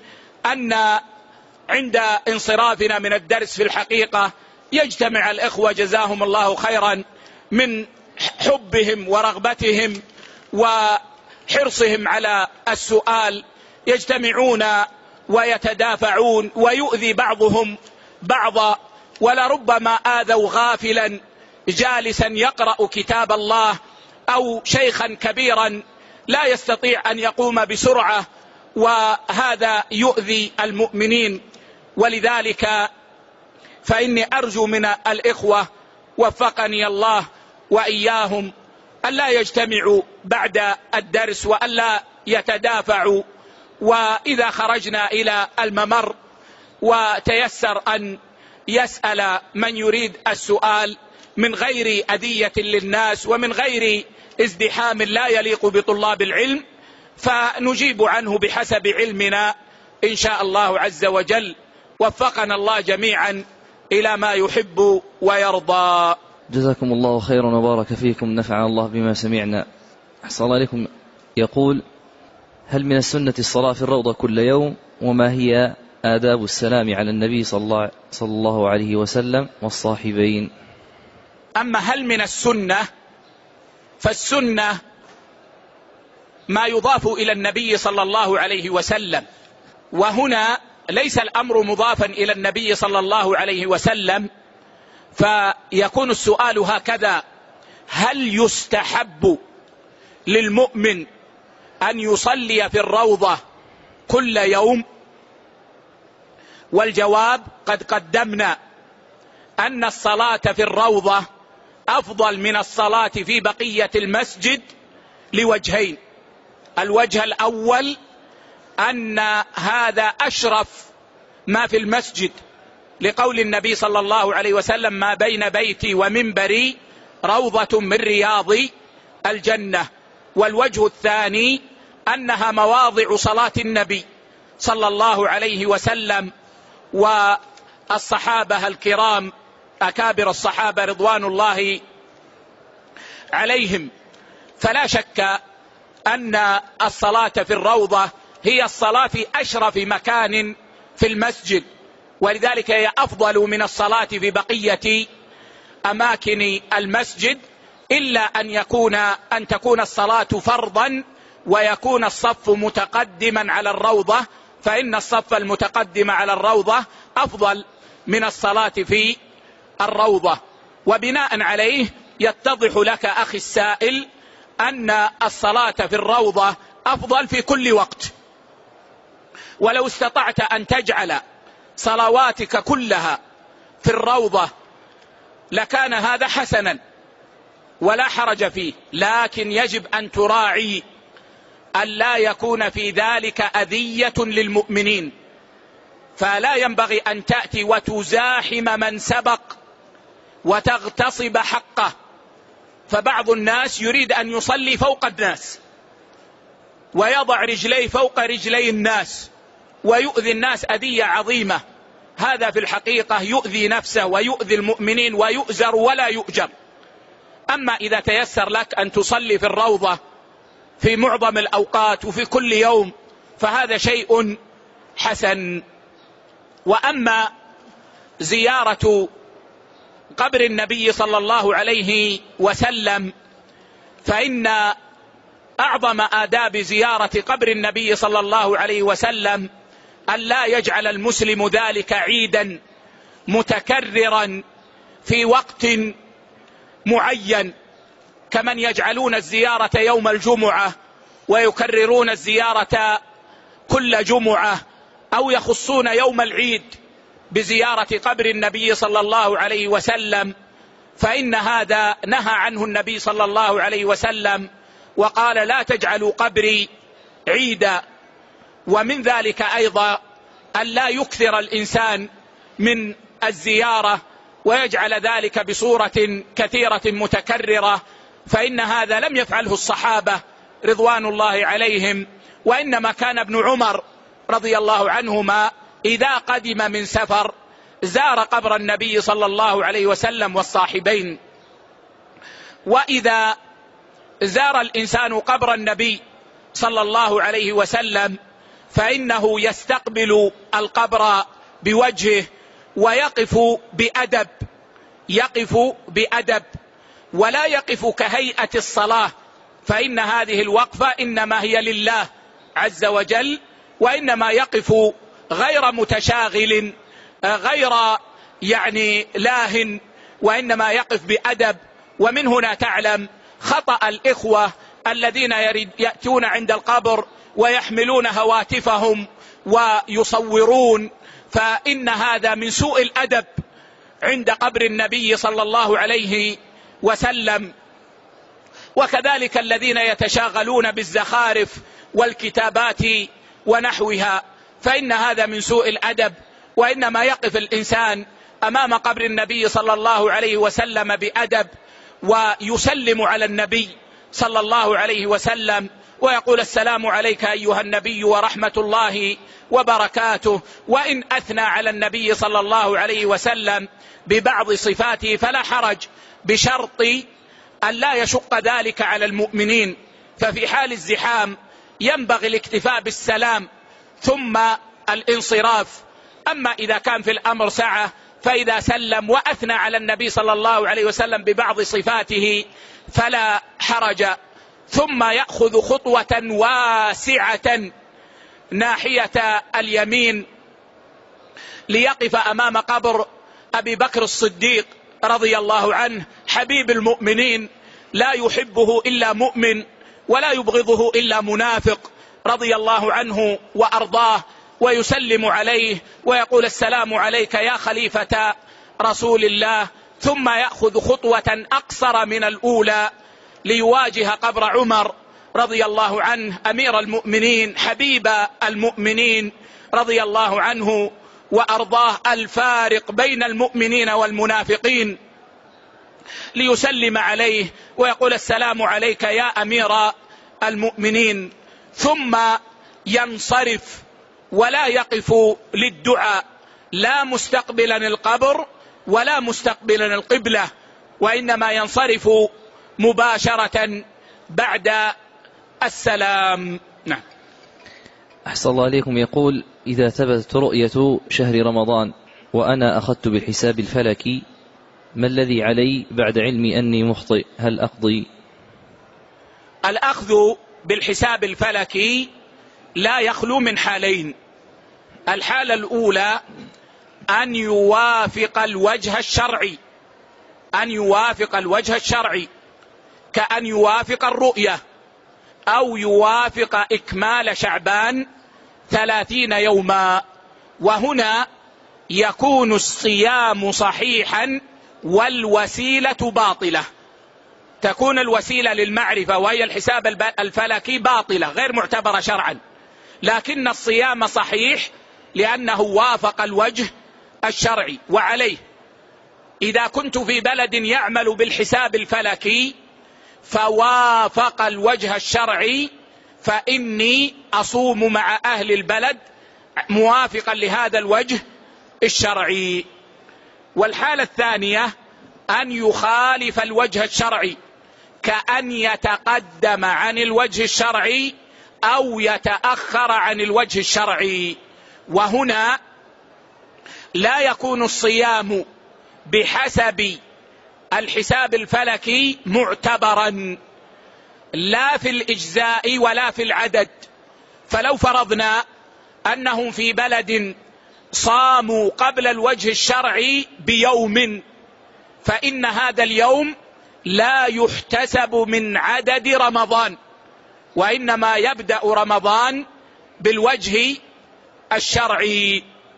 أن عند انصرافنا من الدرس في الحقيقة يجتمع الإخوة جزاهم الله خيرا من حبهم ورغبتهم وحرصهم على السؤال، يجتمعون ويتدافعون ويؤذي بعضهم بعضا، ولربما آذوا غافلا جالسا يقرأ كتاب الله أو شيخا كبيرا لا يستطيع أن يقوم بسرعة، وهذا يؤذي المؤمنين. ولذلك فإني أرجو من الإخوة وفقني الله وإياهم ألا يجتمعوا بعد الدرس وألا يتدافعوا، وإذا خرجنا إلى الممر وتيسر أن يسأل من يريد السؤال من غير أذية للناس ومن غير ازدحام لا يليق بطلاب العلم، فنجيب عنه بحسب علمنا إن شاء الله عز وجل. وفقنا الله جميعا إلى ما يحب ويرضى. جزاكم الله خيرا وبارك فيكم، نفع الله بما سمعنا. أحسن الله عليكم. يقول: هل من السنة الصلاة في الروضة كل يوم؟ وما هي آداب السلام على النبي صلى الله, صلى الله عليه وسلم والصاحبين؟ أما هل من السنة، فالسنة ما يضاف إلى النبي صلى الله عليه وسلم، وهنا ليس الأمر مضافا إلى النبي صلى الله عليه وسلم، فيكون السؤال هكذا: هل يستحب للمؤمن أن يصلي في الروضة كل يوم؟ والجواب قد قدمنا أن الصلاة في الروضة أفضل من الصلاة في بقية المسجد لوجهين. الوجه الأول أن هذا أشرف ما في المسجد، لقول النبي صلى الله عليه وسلم: ما بين بيتي ومنبري روضة من رياض الجنة. والوجه الثاني أنها مواضع صلاة النبي صلى الله عليه وسلم والصحابة الكرام أكابر الصحابة رضوان الله عليهم. فلا شك أن الصلاة في الروضة هي الصلاة في أشرف مكان في المسجد، ولذلك هي أفضل من الصلاة في بقية أماكن المسجد، إلا أن يكون أن تكون الصلاة فرضا ويكون الصف متقدما على الروضة، فإن الصف المتقدم على الروضة أفضل من الصلاة في الروضة. وبناء عليه يتضح لك أخي السائل أن الصلاة في الروضة أفضل في كل وقت، ولو استطعت أن تجعل صلواتك كلها في الروضة لكان هذا حسنا ولا حرج فيه، لكن يجب أن تراعي أن لا يكون في ذلك أذية للمؤمنين، فلا ينبغي أن تأتي وتزاحم من سبق وتغتصب حقه. فبعض الناس يريد أن يصلي فوق الناس ويضع رجليه فوق رجلي الناس ويؤذي الناس أذية عظيمة، هذا في الحقيقة يؤذي نفسه ويؤذي المؤمنين ويؤزر ولا يؤجر. أما إذا تيسر لك أن تصلي في الروضة في معظم الأوقات وفي كل يوم فهذا شيء حسن. وأما زيارة قبر النبي صلى الله عليه وسلم فإن أعظم آداب زيارة قبر النبي صلى الله عليه وسلم أن لا يجعل المسلم ذلك عيدا متكررا في وقت معين، كمن يجعلون الزيارة يوم الجمعة ويكررون الزيارة كل جمعة، أو يخصون يوم العيد بزيارة قبر النبي صلى الله عليه وسلم، فإن هذا نهى عنه النبي صلى الله عليه وسلم وقال: لا تجعلوا قبري عيدا. ومن ذلك أيضا أن لا يكثر الإنسان من الزيارة ويجعل ذلك بصورة كثيرة متكررة، فإن هذا لم يفعله الصحابة رضوان الله عليهم، وإنما كان ابن عمر رضي الله عنهما إذا قدم من سفر زار قبر النبي صلى الله عليه وسلم والصاحبين. وإذا زار الإنسان قبر النبي صلى الله عليه وسلم فإنه يستقبل القبر بوجهه ويقف بأدب، يقف بأدب ولا يقف كهيئة الصلاة، فإن هذه الوقفة إنما هي لله عز وجل، وإنما يقف غير متشاغل غير يعني لاه، وإنما يقف بأدب. ومن هنا تعلم خطأ الإخوة الذين يأتون عند القبر ويحملون هواتفهم ويصورون، فإن هذا من سوء الأدب عند قبر النبي صلى الله عليه وسلم. وكذلك الذين يتشاغلون بالزخارف والكتابات ونحوها، فإن هذا من سوء الأدب، وإنما يقف الإنسان أمام قبر النبي صلى الله عليه وسلم بأدب ويسلم على النبي صلى الله عليه وسلم ويقول السلام عليك أيها النبي ورحمة الله وبركاته. وإن أثنى على النبي صلى الله عليه وسلم ببعض صفاته فلا حرج، بشرط أن لا يشق ذلك على المؤمنين، ففي حال الزحام ينبغي الاكتفاء بالسلام ثم الانصراف. أما إذا كان في الأمر سعة فإذا سلم وأثنى على النبي صلى الله عليه وسلم ببعض صفاته فلا حرج، ثم يأخذ خطوة واسعة ناحية اليمين ليقف أمام قبر أبي بكر الصديق رضي الله عنه حبيب المؤمنين، لا يحبه إلا مؤمن ولا يبغضه إلا منافق رضي الله عنه وأرضاه، ويسلم عليه ويقول السلام عليك يا خليفة رسول الله، ثم يأخذ خطوة أقصر من الأولى ليواجه قبر عمر رضي الله عنه أمير المؤمنين حبيب المؤمنين رضي الله عنه وأرضاه، الفارق بين المؤمنين والمنافقين، ليسلم عليه ويقول السلام عليك يا أمير المؤمنين، ثم ينصرف ولا يقف للدعاء، لا مستقبلا القبر ولا مستقبلا القبلة، وإنما ينصرف مباشرة بعد السلام. نعم. أحسن الله عليكم. يقول: إذا ثبتت رؤية شهر رمضان وأنا أخذت بالحساب الفلكي، ما الذي علي بعد علمي أني مخطئ؟ هل أقضي؟ الأخذ بالحساب الفلكي لا يخلو من حالين. الحالة الأولى أن يوافق الوجه الشرعي، أن يوافق الوجه الشرعي كأن يوافق الرؤية أو يوافق إكمال شعبان ثلاثين يوما، وهنا يكون الصيام صحيحا والوسيلة باطلة. تكون الوسيلة للمعرفة وهي الحساب الفلكي باطلة غير معتبرة شرعا، لكن الصيام صحيح لأنه وافق الوجه الشرعي. وعليه إذا كنت في بلد يعمل بالحساب الفلكي فوافق الوجه الشرعي فإني أصوم مع أهل البلد موافقا لهذا الوجه الشرعي. والحالة الثانية أن يخالف الوجه الشرعي كأن يتقدم عن الوجه الشرعي أو يتأخر عن الوجه الشرعي، وهنا لا يكون الصيام بحسب الحساب الفلكي معتبرا لا في الإجزاء ولا في العدد. فلو فرضنا أنهم في بلد صاموا قبل الوجه الشرعي بيوم، فإن هذا اليوم لا يحتسب من عدد رمضان، وإنما يبدأ رمضان بالوجه الشرعي.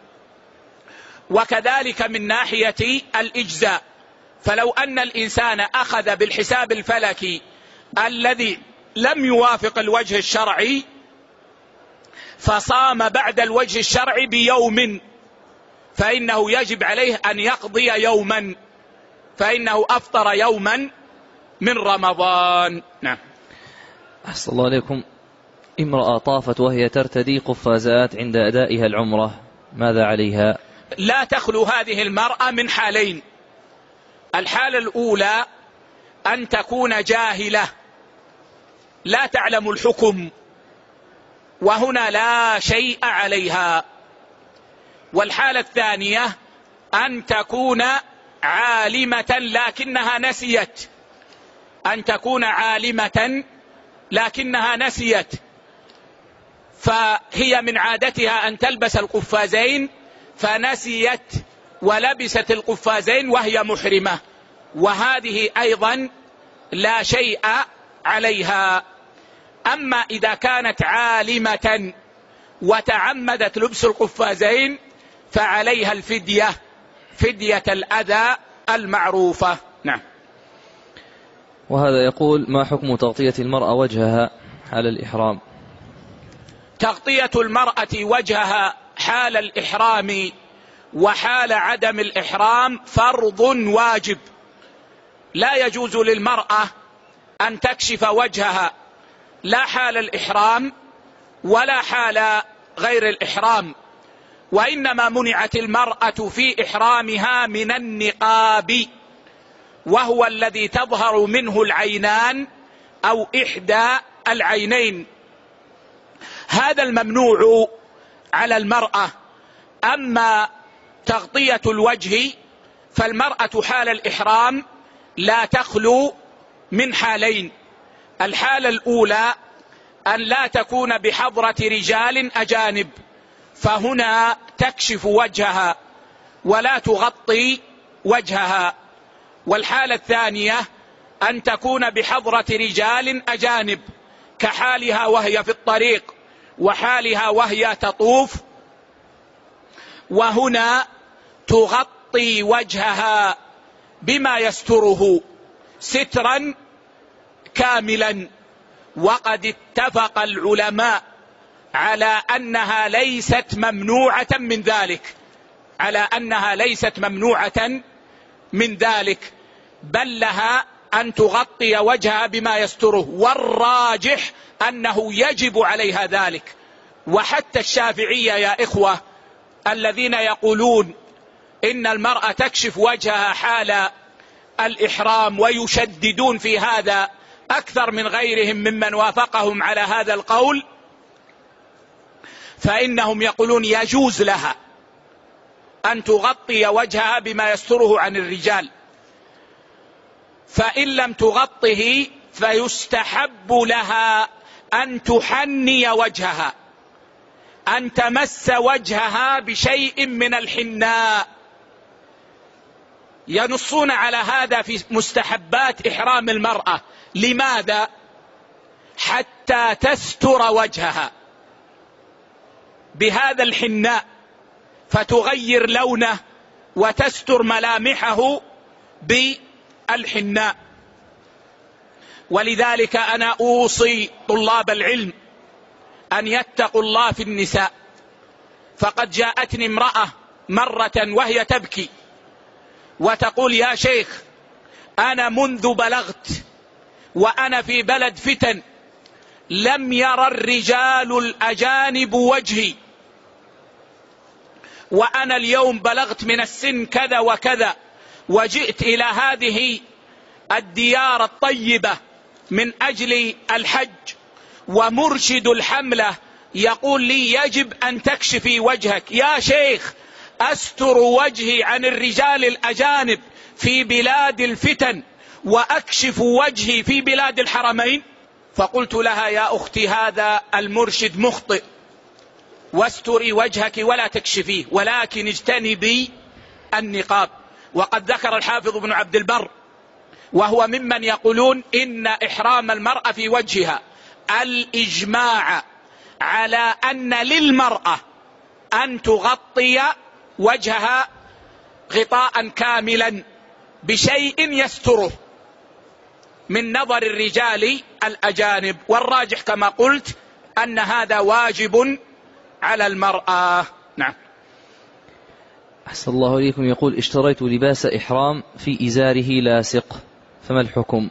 وكذلك من ناحية الإجزاء، فلو أن الإنسان أخذ بالحساب الفلكي الذي لم يوافق الوجه الشرعي فصام بعد الوجه الشرعي بيوم، فإنه يجب عليه أن يقضي يوما، فإنه أفطر يوما من رمضان. نعم. أحسن الله عليكم. امرأة طافت وهي ترتدي قفازات عند أدائها العمرة، ماذا عليها؟ لا تخلو هذه المرأة من حالين. الحالة الأولى أن تكون جاهلة لا تعلم الحكم، وهنا لا شيء عليها. والحالة الثانية أن تكون عالمة لكنها نسيت، أن تكون عالمة لكنها نسيت، فهي من عادتها أن تلبس القفازين فنسيت ولبست القفازين وهي محرمة، وهذه أيضا لا شيء عليها. أما إذا كانت عالمة وتعمدت لبس القفازين فعليها الفدية، فدية الأذى المعروفة. نعم. وهذا يقول: ما حكم تغطية المرأة وجهها حال الإحرام؟ تغطية المرأة وجهها حال الإحرام وحال عدم الإحرام فرض واجب، لا يجوز للمرأة أن تكشف وجهها لا حال الإحرام ولا حال غير الإحرام، وإنما منعت المرأة في إحرامها من النقاب، وهو الذي تظهر منه العينان أو إحدى العينين، هذا الممنوع على المرأة. أما تغطية الوجه فالمرأة حال الإحرام لا تخلو من حالين: الحالة الأولى أن لا تكون بحضرة رجال أجانب، فهنا تكشف وجهها ولا تغطي وجهها. والحالة الثانية أن تكون بحضرة رجال أجانب كحالها وهي في الطريق وحالها وهي تطوف، وهنا تغطي وجهها بما يستره سترا كاملا. وقد اتفق العلماء على أنها ليست ممنوعة من ذلك، على أنها ليست ممنوعة من ذلك، بل لها أن تغطي وجهها بما يستره، والراجح أنه يجب عليها ذلك. وحتى الشافعية يا إخوة الذين يقولون إن المرأة تكشف وجهها حال الإحرام ويشددون في هذا أكثر من غيرهم ممن وافقهم على هذا القول، فإنهم يقولون يجوز لها أن تغطي وجهها بما يستره عن الرجال، فإن لم تغطه فيستحب لها أن تحني وجهها، أن تمس وجهها بشيء من الحناء. ينصون على هذا في مستحبات إحرام المرأة. لماذا؟ حتى تستر وجهها بهذا الحناء فتغير لونه وتستر ملامحه بالحناء. ولذلك أنا أوصي طلاب العلم أن يتقوا الله في النساء. فقد جاءتني امرأة مرة وهي تبكي وتقول: يا شيخ، أنا منذ بلغت وأنا في بلد فتن لم يرى الرجال الأجانب وجهي، وأنا اليوم بلغت من السن كذا وكذا، وجئت إلى هذه الديار الطيبة من أجل الحج، ومرشد الحملة يقول لي يجب أن تكشفي وجهك. يا شيخ، أستر وجهي عن الرجال الأجانب في بلاد الفتن وأكشف وجهي في بلاد الحرمين؟ فقلت لها: يا أختي، هذا المرشد مخطئ، واستري وجهك ولا تكشفيه، ولكن اجتنبي النقاب. وقد ذكر الحافظ ابن عبد البر وهو ممن يقولون إن إحرام المرأة في وجهها الإجماع على أن للمرأة أن تغطي وجهها غطاء كاملا بشيء يستره من نظر الرجال الأجانب، والراجح كما قلت أن هذا واجب على المرأة. نعم. أحسن الله إليكم. يقول: اشتريت لباس إحرام في إزاره لاصق، فما الحكم؟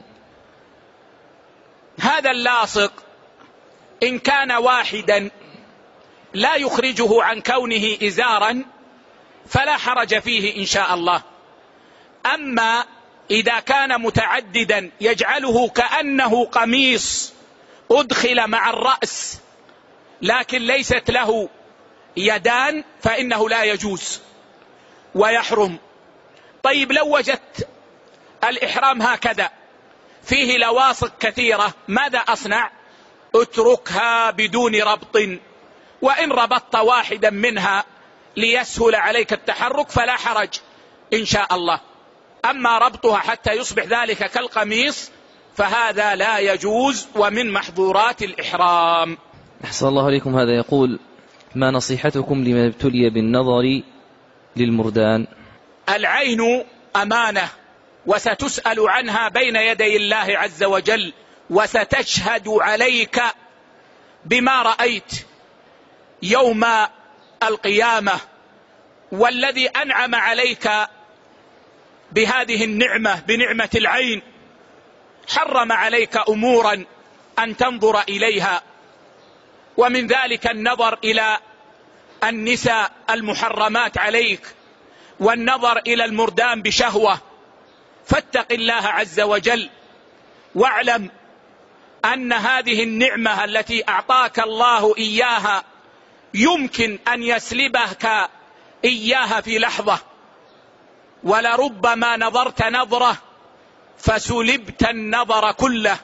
هذا اللاصق إن كان واحدا لا يخرجه عن كونه إزارا فلا حرج فيه إن شاء الله. أما إذا كان متعددا يجعله كأنه قميص أدخل مع الرأس لكن ليست له يدان فإنه لا يجوز ويحرم. طيب لو وجدت الإحرام هكذا فيه لواصق كثيرة ماذا أصنع؟ اتركها بدون ربط، وإن ربطت واحدا منها ليسهل عليك التحرك فلا حرج إن شاء الله. أما ربطها حتى يصبح ذلك كالقميص فهذا لا يجوز ومن محظورات الإحرام. أحسن الله عليكم. هذا يقول: ما نصيحتكم لمن ابتلي بالنظر للمردان؟ العين أمانة وستسأل عنها بين يدي الله عز وجل، وستشهد عليك بما رأيت يوم القيامة. والذي أنعم عليك بهذه النعمة بنعمة العين حرم عليك أمورا أن تنظر إليها، ومن ذلك النظر إلى النساء المحرمات عليك والنظر إلى المردان بشهوة. فاتق الله عز وجل واعلم أن هذه النعمة التي أعطاك الله إياها يمكن أن يسلبك إياها في لحظة، ولربما نظرت نظرة فسلبت النظر كله،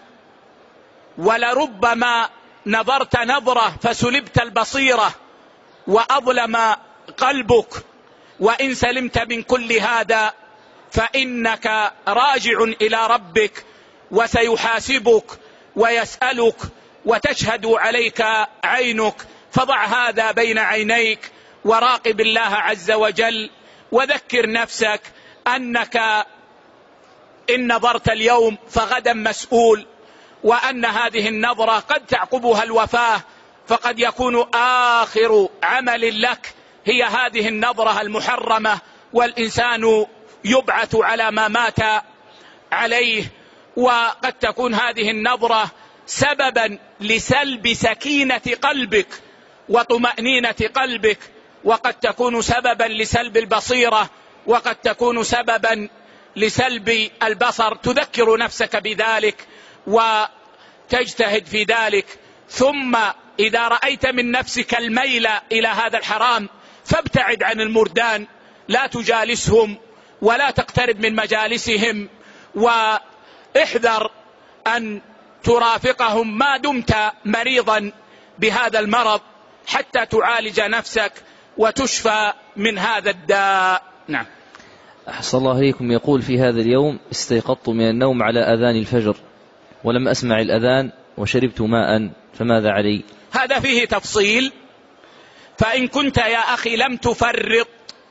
ولربما نظرت نظرة فسلبت البصيرة وأظلم قلبك. وإن سلمت من كل هذا فإنك راجع إلى ربك وسيحاسبك ويسألك وتشهد عليك عينك. فضع هذا بين عينيك وراقب الله عز وجل، وذكر نفسك أنك إن نظرت اليوم فغدا مسؤول، وأن هذه النظرة قد تعقبها الوفاة، فقد يكون آخر عمل لك هي هذه النظرة المحرمة، والإنسان يبعث على ما مات عليه. وقد تكون هذه النظرة سببا لسلب سكينة قلبك وطمأنينة قلبك، وقد تكون سببا لسلب البصيرة، وقد تكون سببا لسلب البصر. تذكر نفسك بذلك وتجتهد في ذلك. ثم إذا رأيت من نفسك الميل إلى هذا الحرام فابتعد عن المردان، لا تجالسهم ولا تقترب من مجالسهم، واحذر أن ترافقهم ما دمت مريضا بهذا المرض حتى تعالج نفسك وتشفى من هذا الداء. نعم. أحسن الله عليكم. يقول: في هذا اليوم استيقظت من النوم على أذان الفجر ولم أسمع الأذان وشربت ماء، فماذا علي؟ هذا فيه تفصيل. فإن كنت يا أخي لم تفرط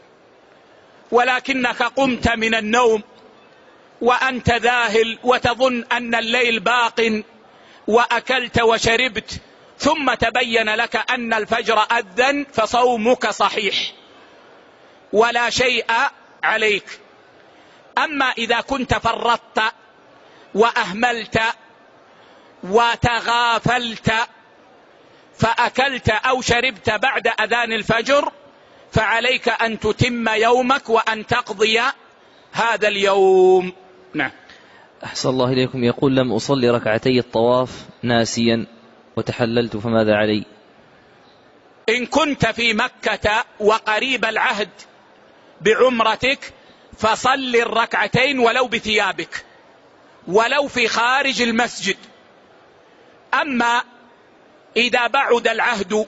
ولكنك قمت من النوم وأنت ذاهل وتظن أن الليل باق وأكلت وشربت ثم تبين لك أن الفجر أذن فصومك صحيح ولا شيء عليك. أما إذا كنت فرطت وأهملت وتغافلت فأكلت أو شربت بعد أذان الفجر فعليك أن تتم يومك وأن تقضي هذا اليوم. نعم. أحسن الله إليكم. يقول: لم أصلي ركعتي الطواف ناسيا وتحللت، فماذا علي؟ إن كنت في مكة وقريب العهد بعمرتك فصل الركعتين ولو بثيابك ولو في خارج المسجد. أما إذا بعد العهد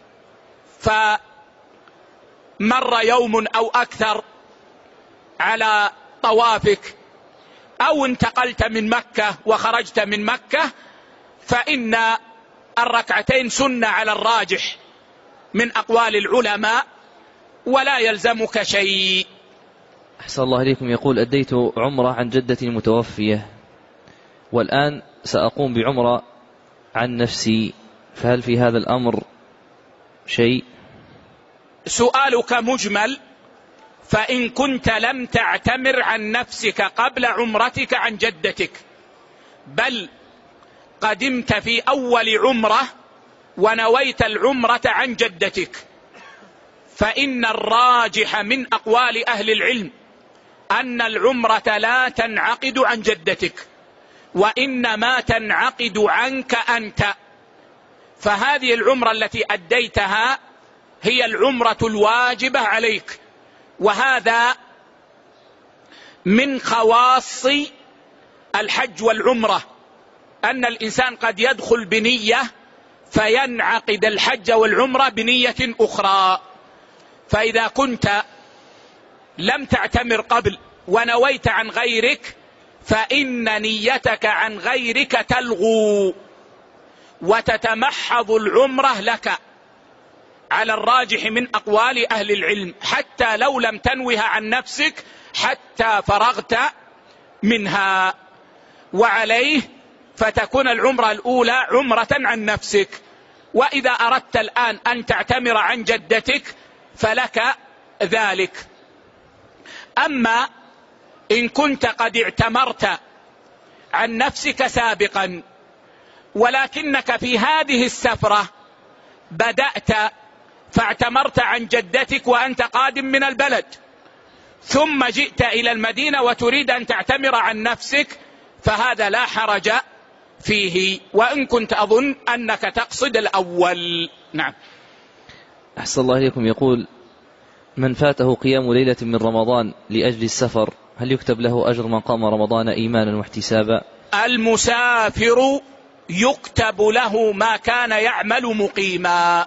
فمر يوم أو أكثر على طوافك أو انتقلت من مكة وخرجت من مكة فإن الركعتين سنة على الراجح من أقوال العلماء ولا يلزمك شيء. أحسن الله إليكم. يقول: أديت عمرة عن جدتي المتوفية والآن سأقوم بعمرة عن نفسي، فهل في هذا الأمر شيء؟ سؤالك مجمل. فإن كنت لم تعتمر عن نفسك قبل عمرتك عن جدتك بل قدمت في أول عمرة ونويت العمرة عن جدتك فإن الراجح من أقوال أهل العلم أن العمرة لا تنعقد عن جدتك وإنما تنعقد عنك أنت. فهذه العمرة التي أديتها هي العمرة الواجبة عليك. وهذا من خواص الحج والعمرة، أن الإنسان قد يدخل بنية فينعقد الحج والعمرة بنية أخرى. فإذا كنت لم تعتمر قبل ونويت عن غيرك فإن نيتك عن غيرك تلغو وتتمحض العمرة لك على الراجح من أقوال أهل العلم، حتى لو لم تنوها عن نفسك حتى فرغت منها. وعليه فتكون العمرة الأولى عمرة عن نفسك. وإذا أردت الآن أن تعتمر عن جدتك فلك ذلك. أما إن كنت قد اعتمرت عن نفسك سابقا ولكنك في هذه السفرة بدأت فاعتمرت عن جدتك وأنت قادم من البلد، ثم جئت إلى المدينة وتريد أن تعتمر عن نفسك، فهذا لا حرج فيه، وإن كنت أظن أنك تقصد الأول. نعم. أحسن الله إليكم. يقول: من فاته قيام ليلة من رمضان لأجل السفر هل يكتب له أجر من قام رمضان إيمانا واحتسابا؟ المسافر يكتب له ما كان يعمل مقيما.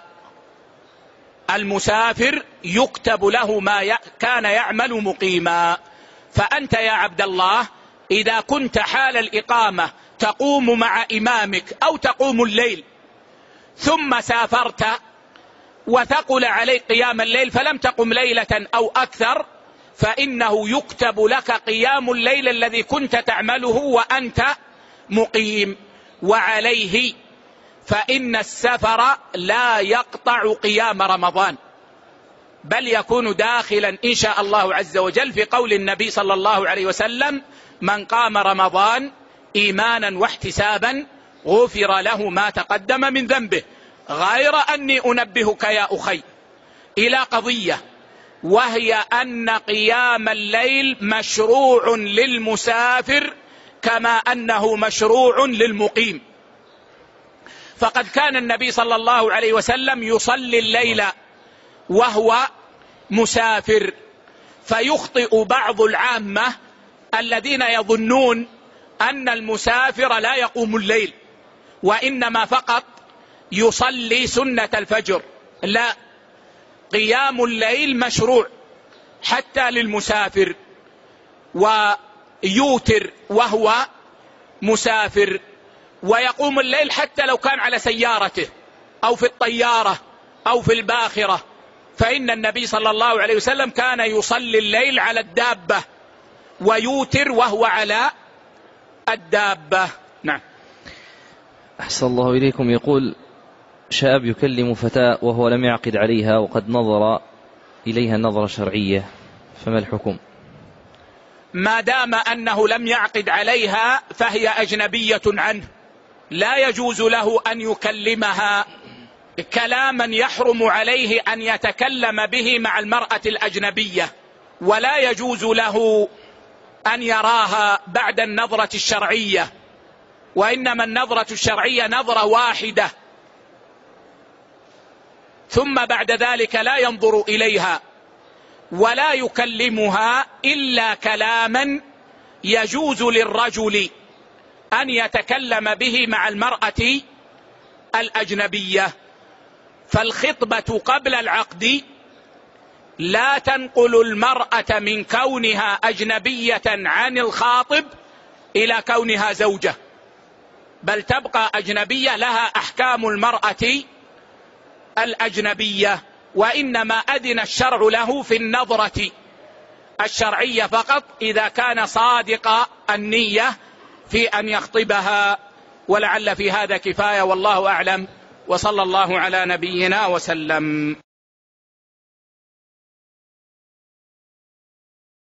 المسافر يكتب له ما كان يعمل مقيما. فأنت يا عبد الله إذا كنت حال الإقامة تقوم مع إمامك أو تقوم الليل ثم سافرت وثقل عليك قيام الليل فلم تقم ليلة أو أكثر، فإنه يكتب لك قيام الليل الذي كنت تعمله وأنت مقيم. وعليه فإن السفر لا يقطع قيام رمضان، بل يكون داخلا إن شاء الله عز وجل في قول النبي صلى الله عليه وسلم: من قام رمضان إيمانا واحتسابا غفر له ما تقدم من ذنبه. غير أني أنبهك يا أخي إلى قضية، وهي أن قيام الليل مشروع للمسافر كما أنه مشروع للمقيم. فقد كان النبي صلى الله عليه وسلم يصلي الليل وهو مسافر، فيخطئ بعض العامة الذين يظنون أن المسافر لا يقوم الليل وإنما فقط يصلي سنة الفجر. لا، قيام الليل مشروع حتى للمسافر، ويوتر وهو مسافر، ويقوم الليل حتى لو كان على سيارته أو في الطيارة أو في الباخرة، فإن النبي صلى الله عليه وسلم كان يصلي الليل على الدابة ويوتر وهو على الدابة. نعم. أحسن الله إليكم. يقول: شاب يكلم فتاة وهو لم يعقد عليها وقد نظر إليها نظرة شرعية، فما الحكم؟ ما دام أنه لم يعقد عليها فهي أجنبية عنه، لا يجوز له أن يكلمها كلاما يحرم عليه أن يتكلم به مع المرأة الأجنبية، ولا يجوز له أن يراها بعد النظرة الشرعية، وإنما النظرة الشرعية نظرة واحدة، ثم بعد ذلك لا ينظر إليها ولا يكلمها إلا كلاما يجوز للرجل أن يتكلم به مع المرأة الأجنبية. فالخطبة قبل العقد لا تنقل المرأة من كونها أجنبية عن الخاطب إلى كونها زوجة، بل تبقى أجنبية لها أحكام المرأة الأجنبية، وإنما أذن الشرع له في النظرة الشرعية فقط إذا كان صادق النية في أن يخطبها. ولعل في هذا كفاية، والله أعلم، وصلى الله على نبينا وسلم.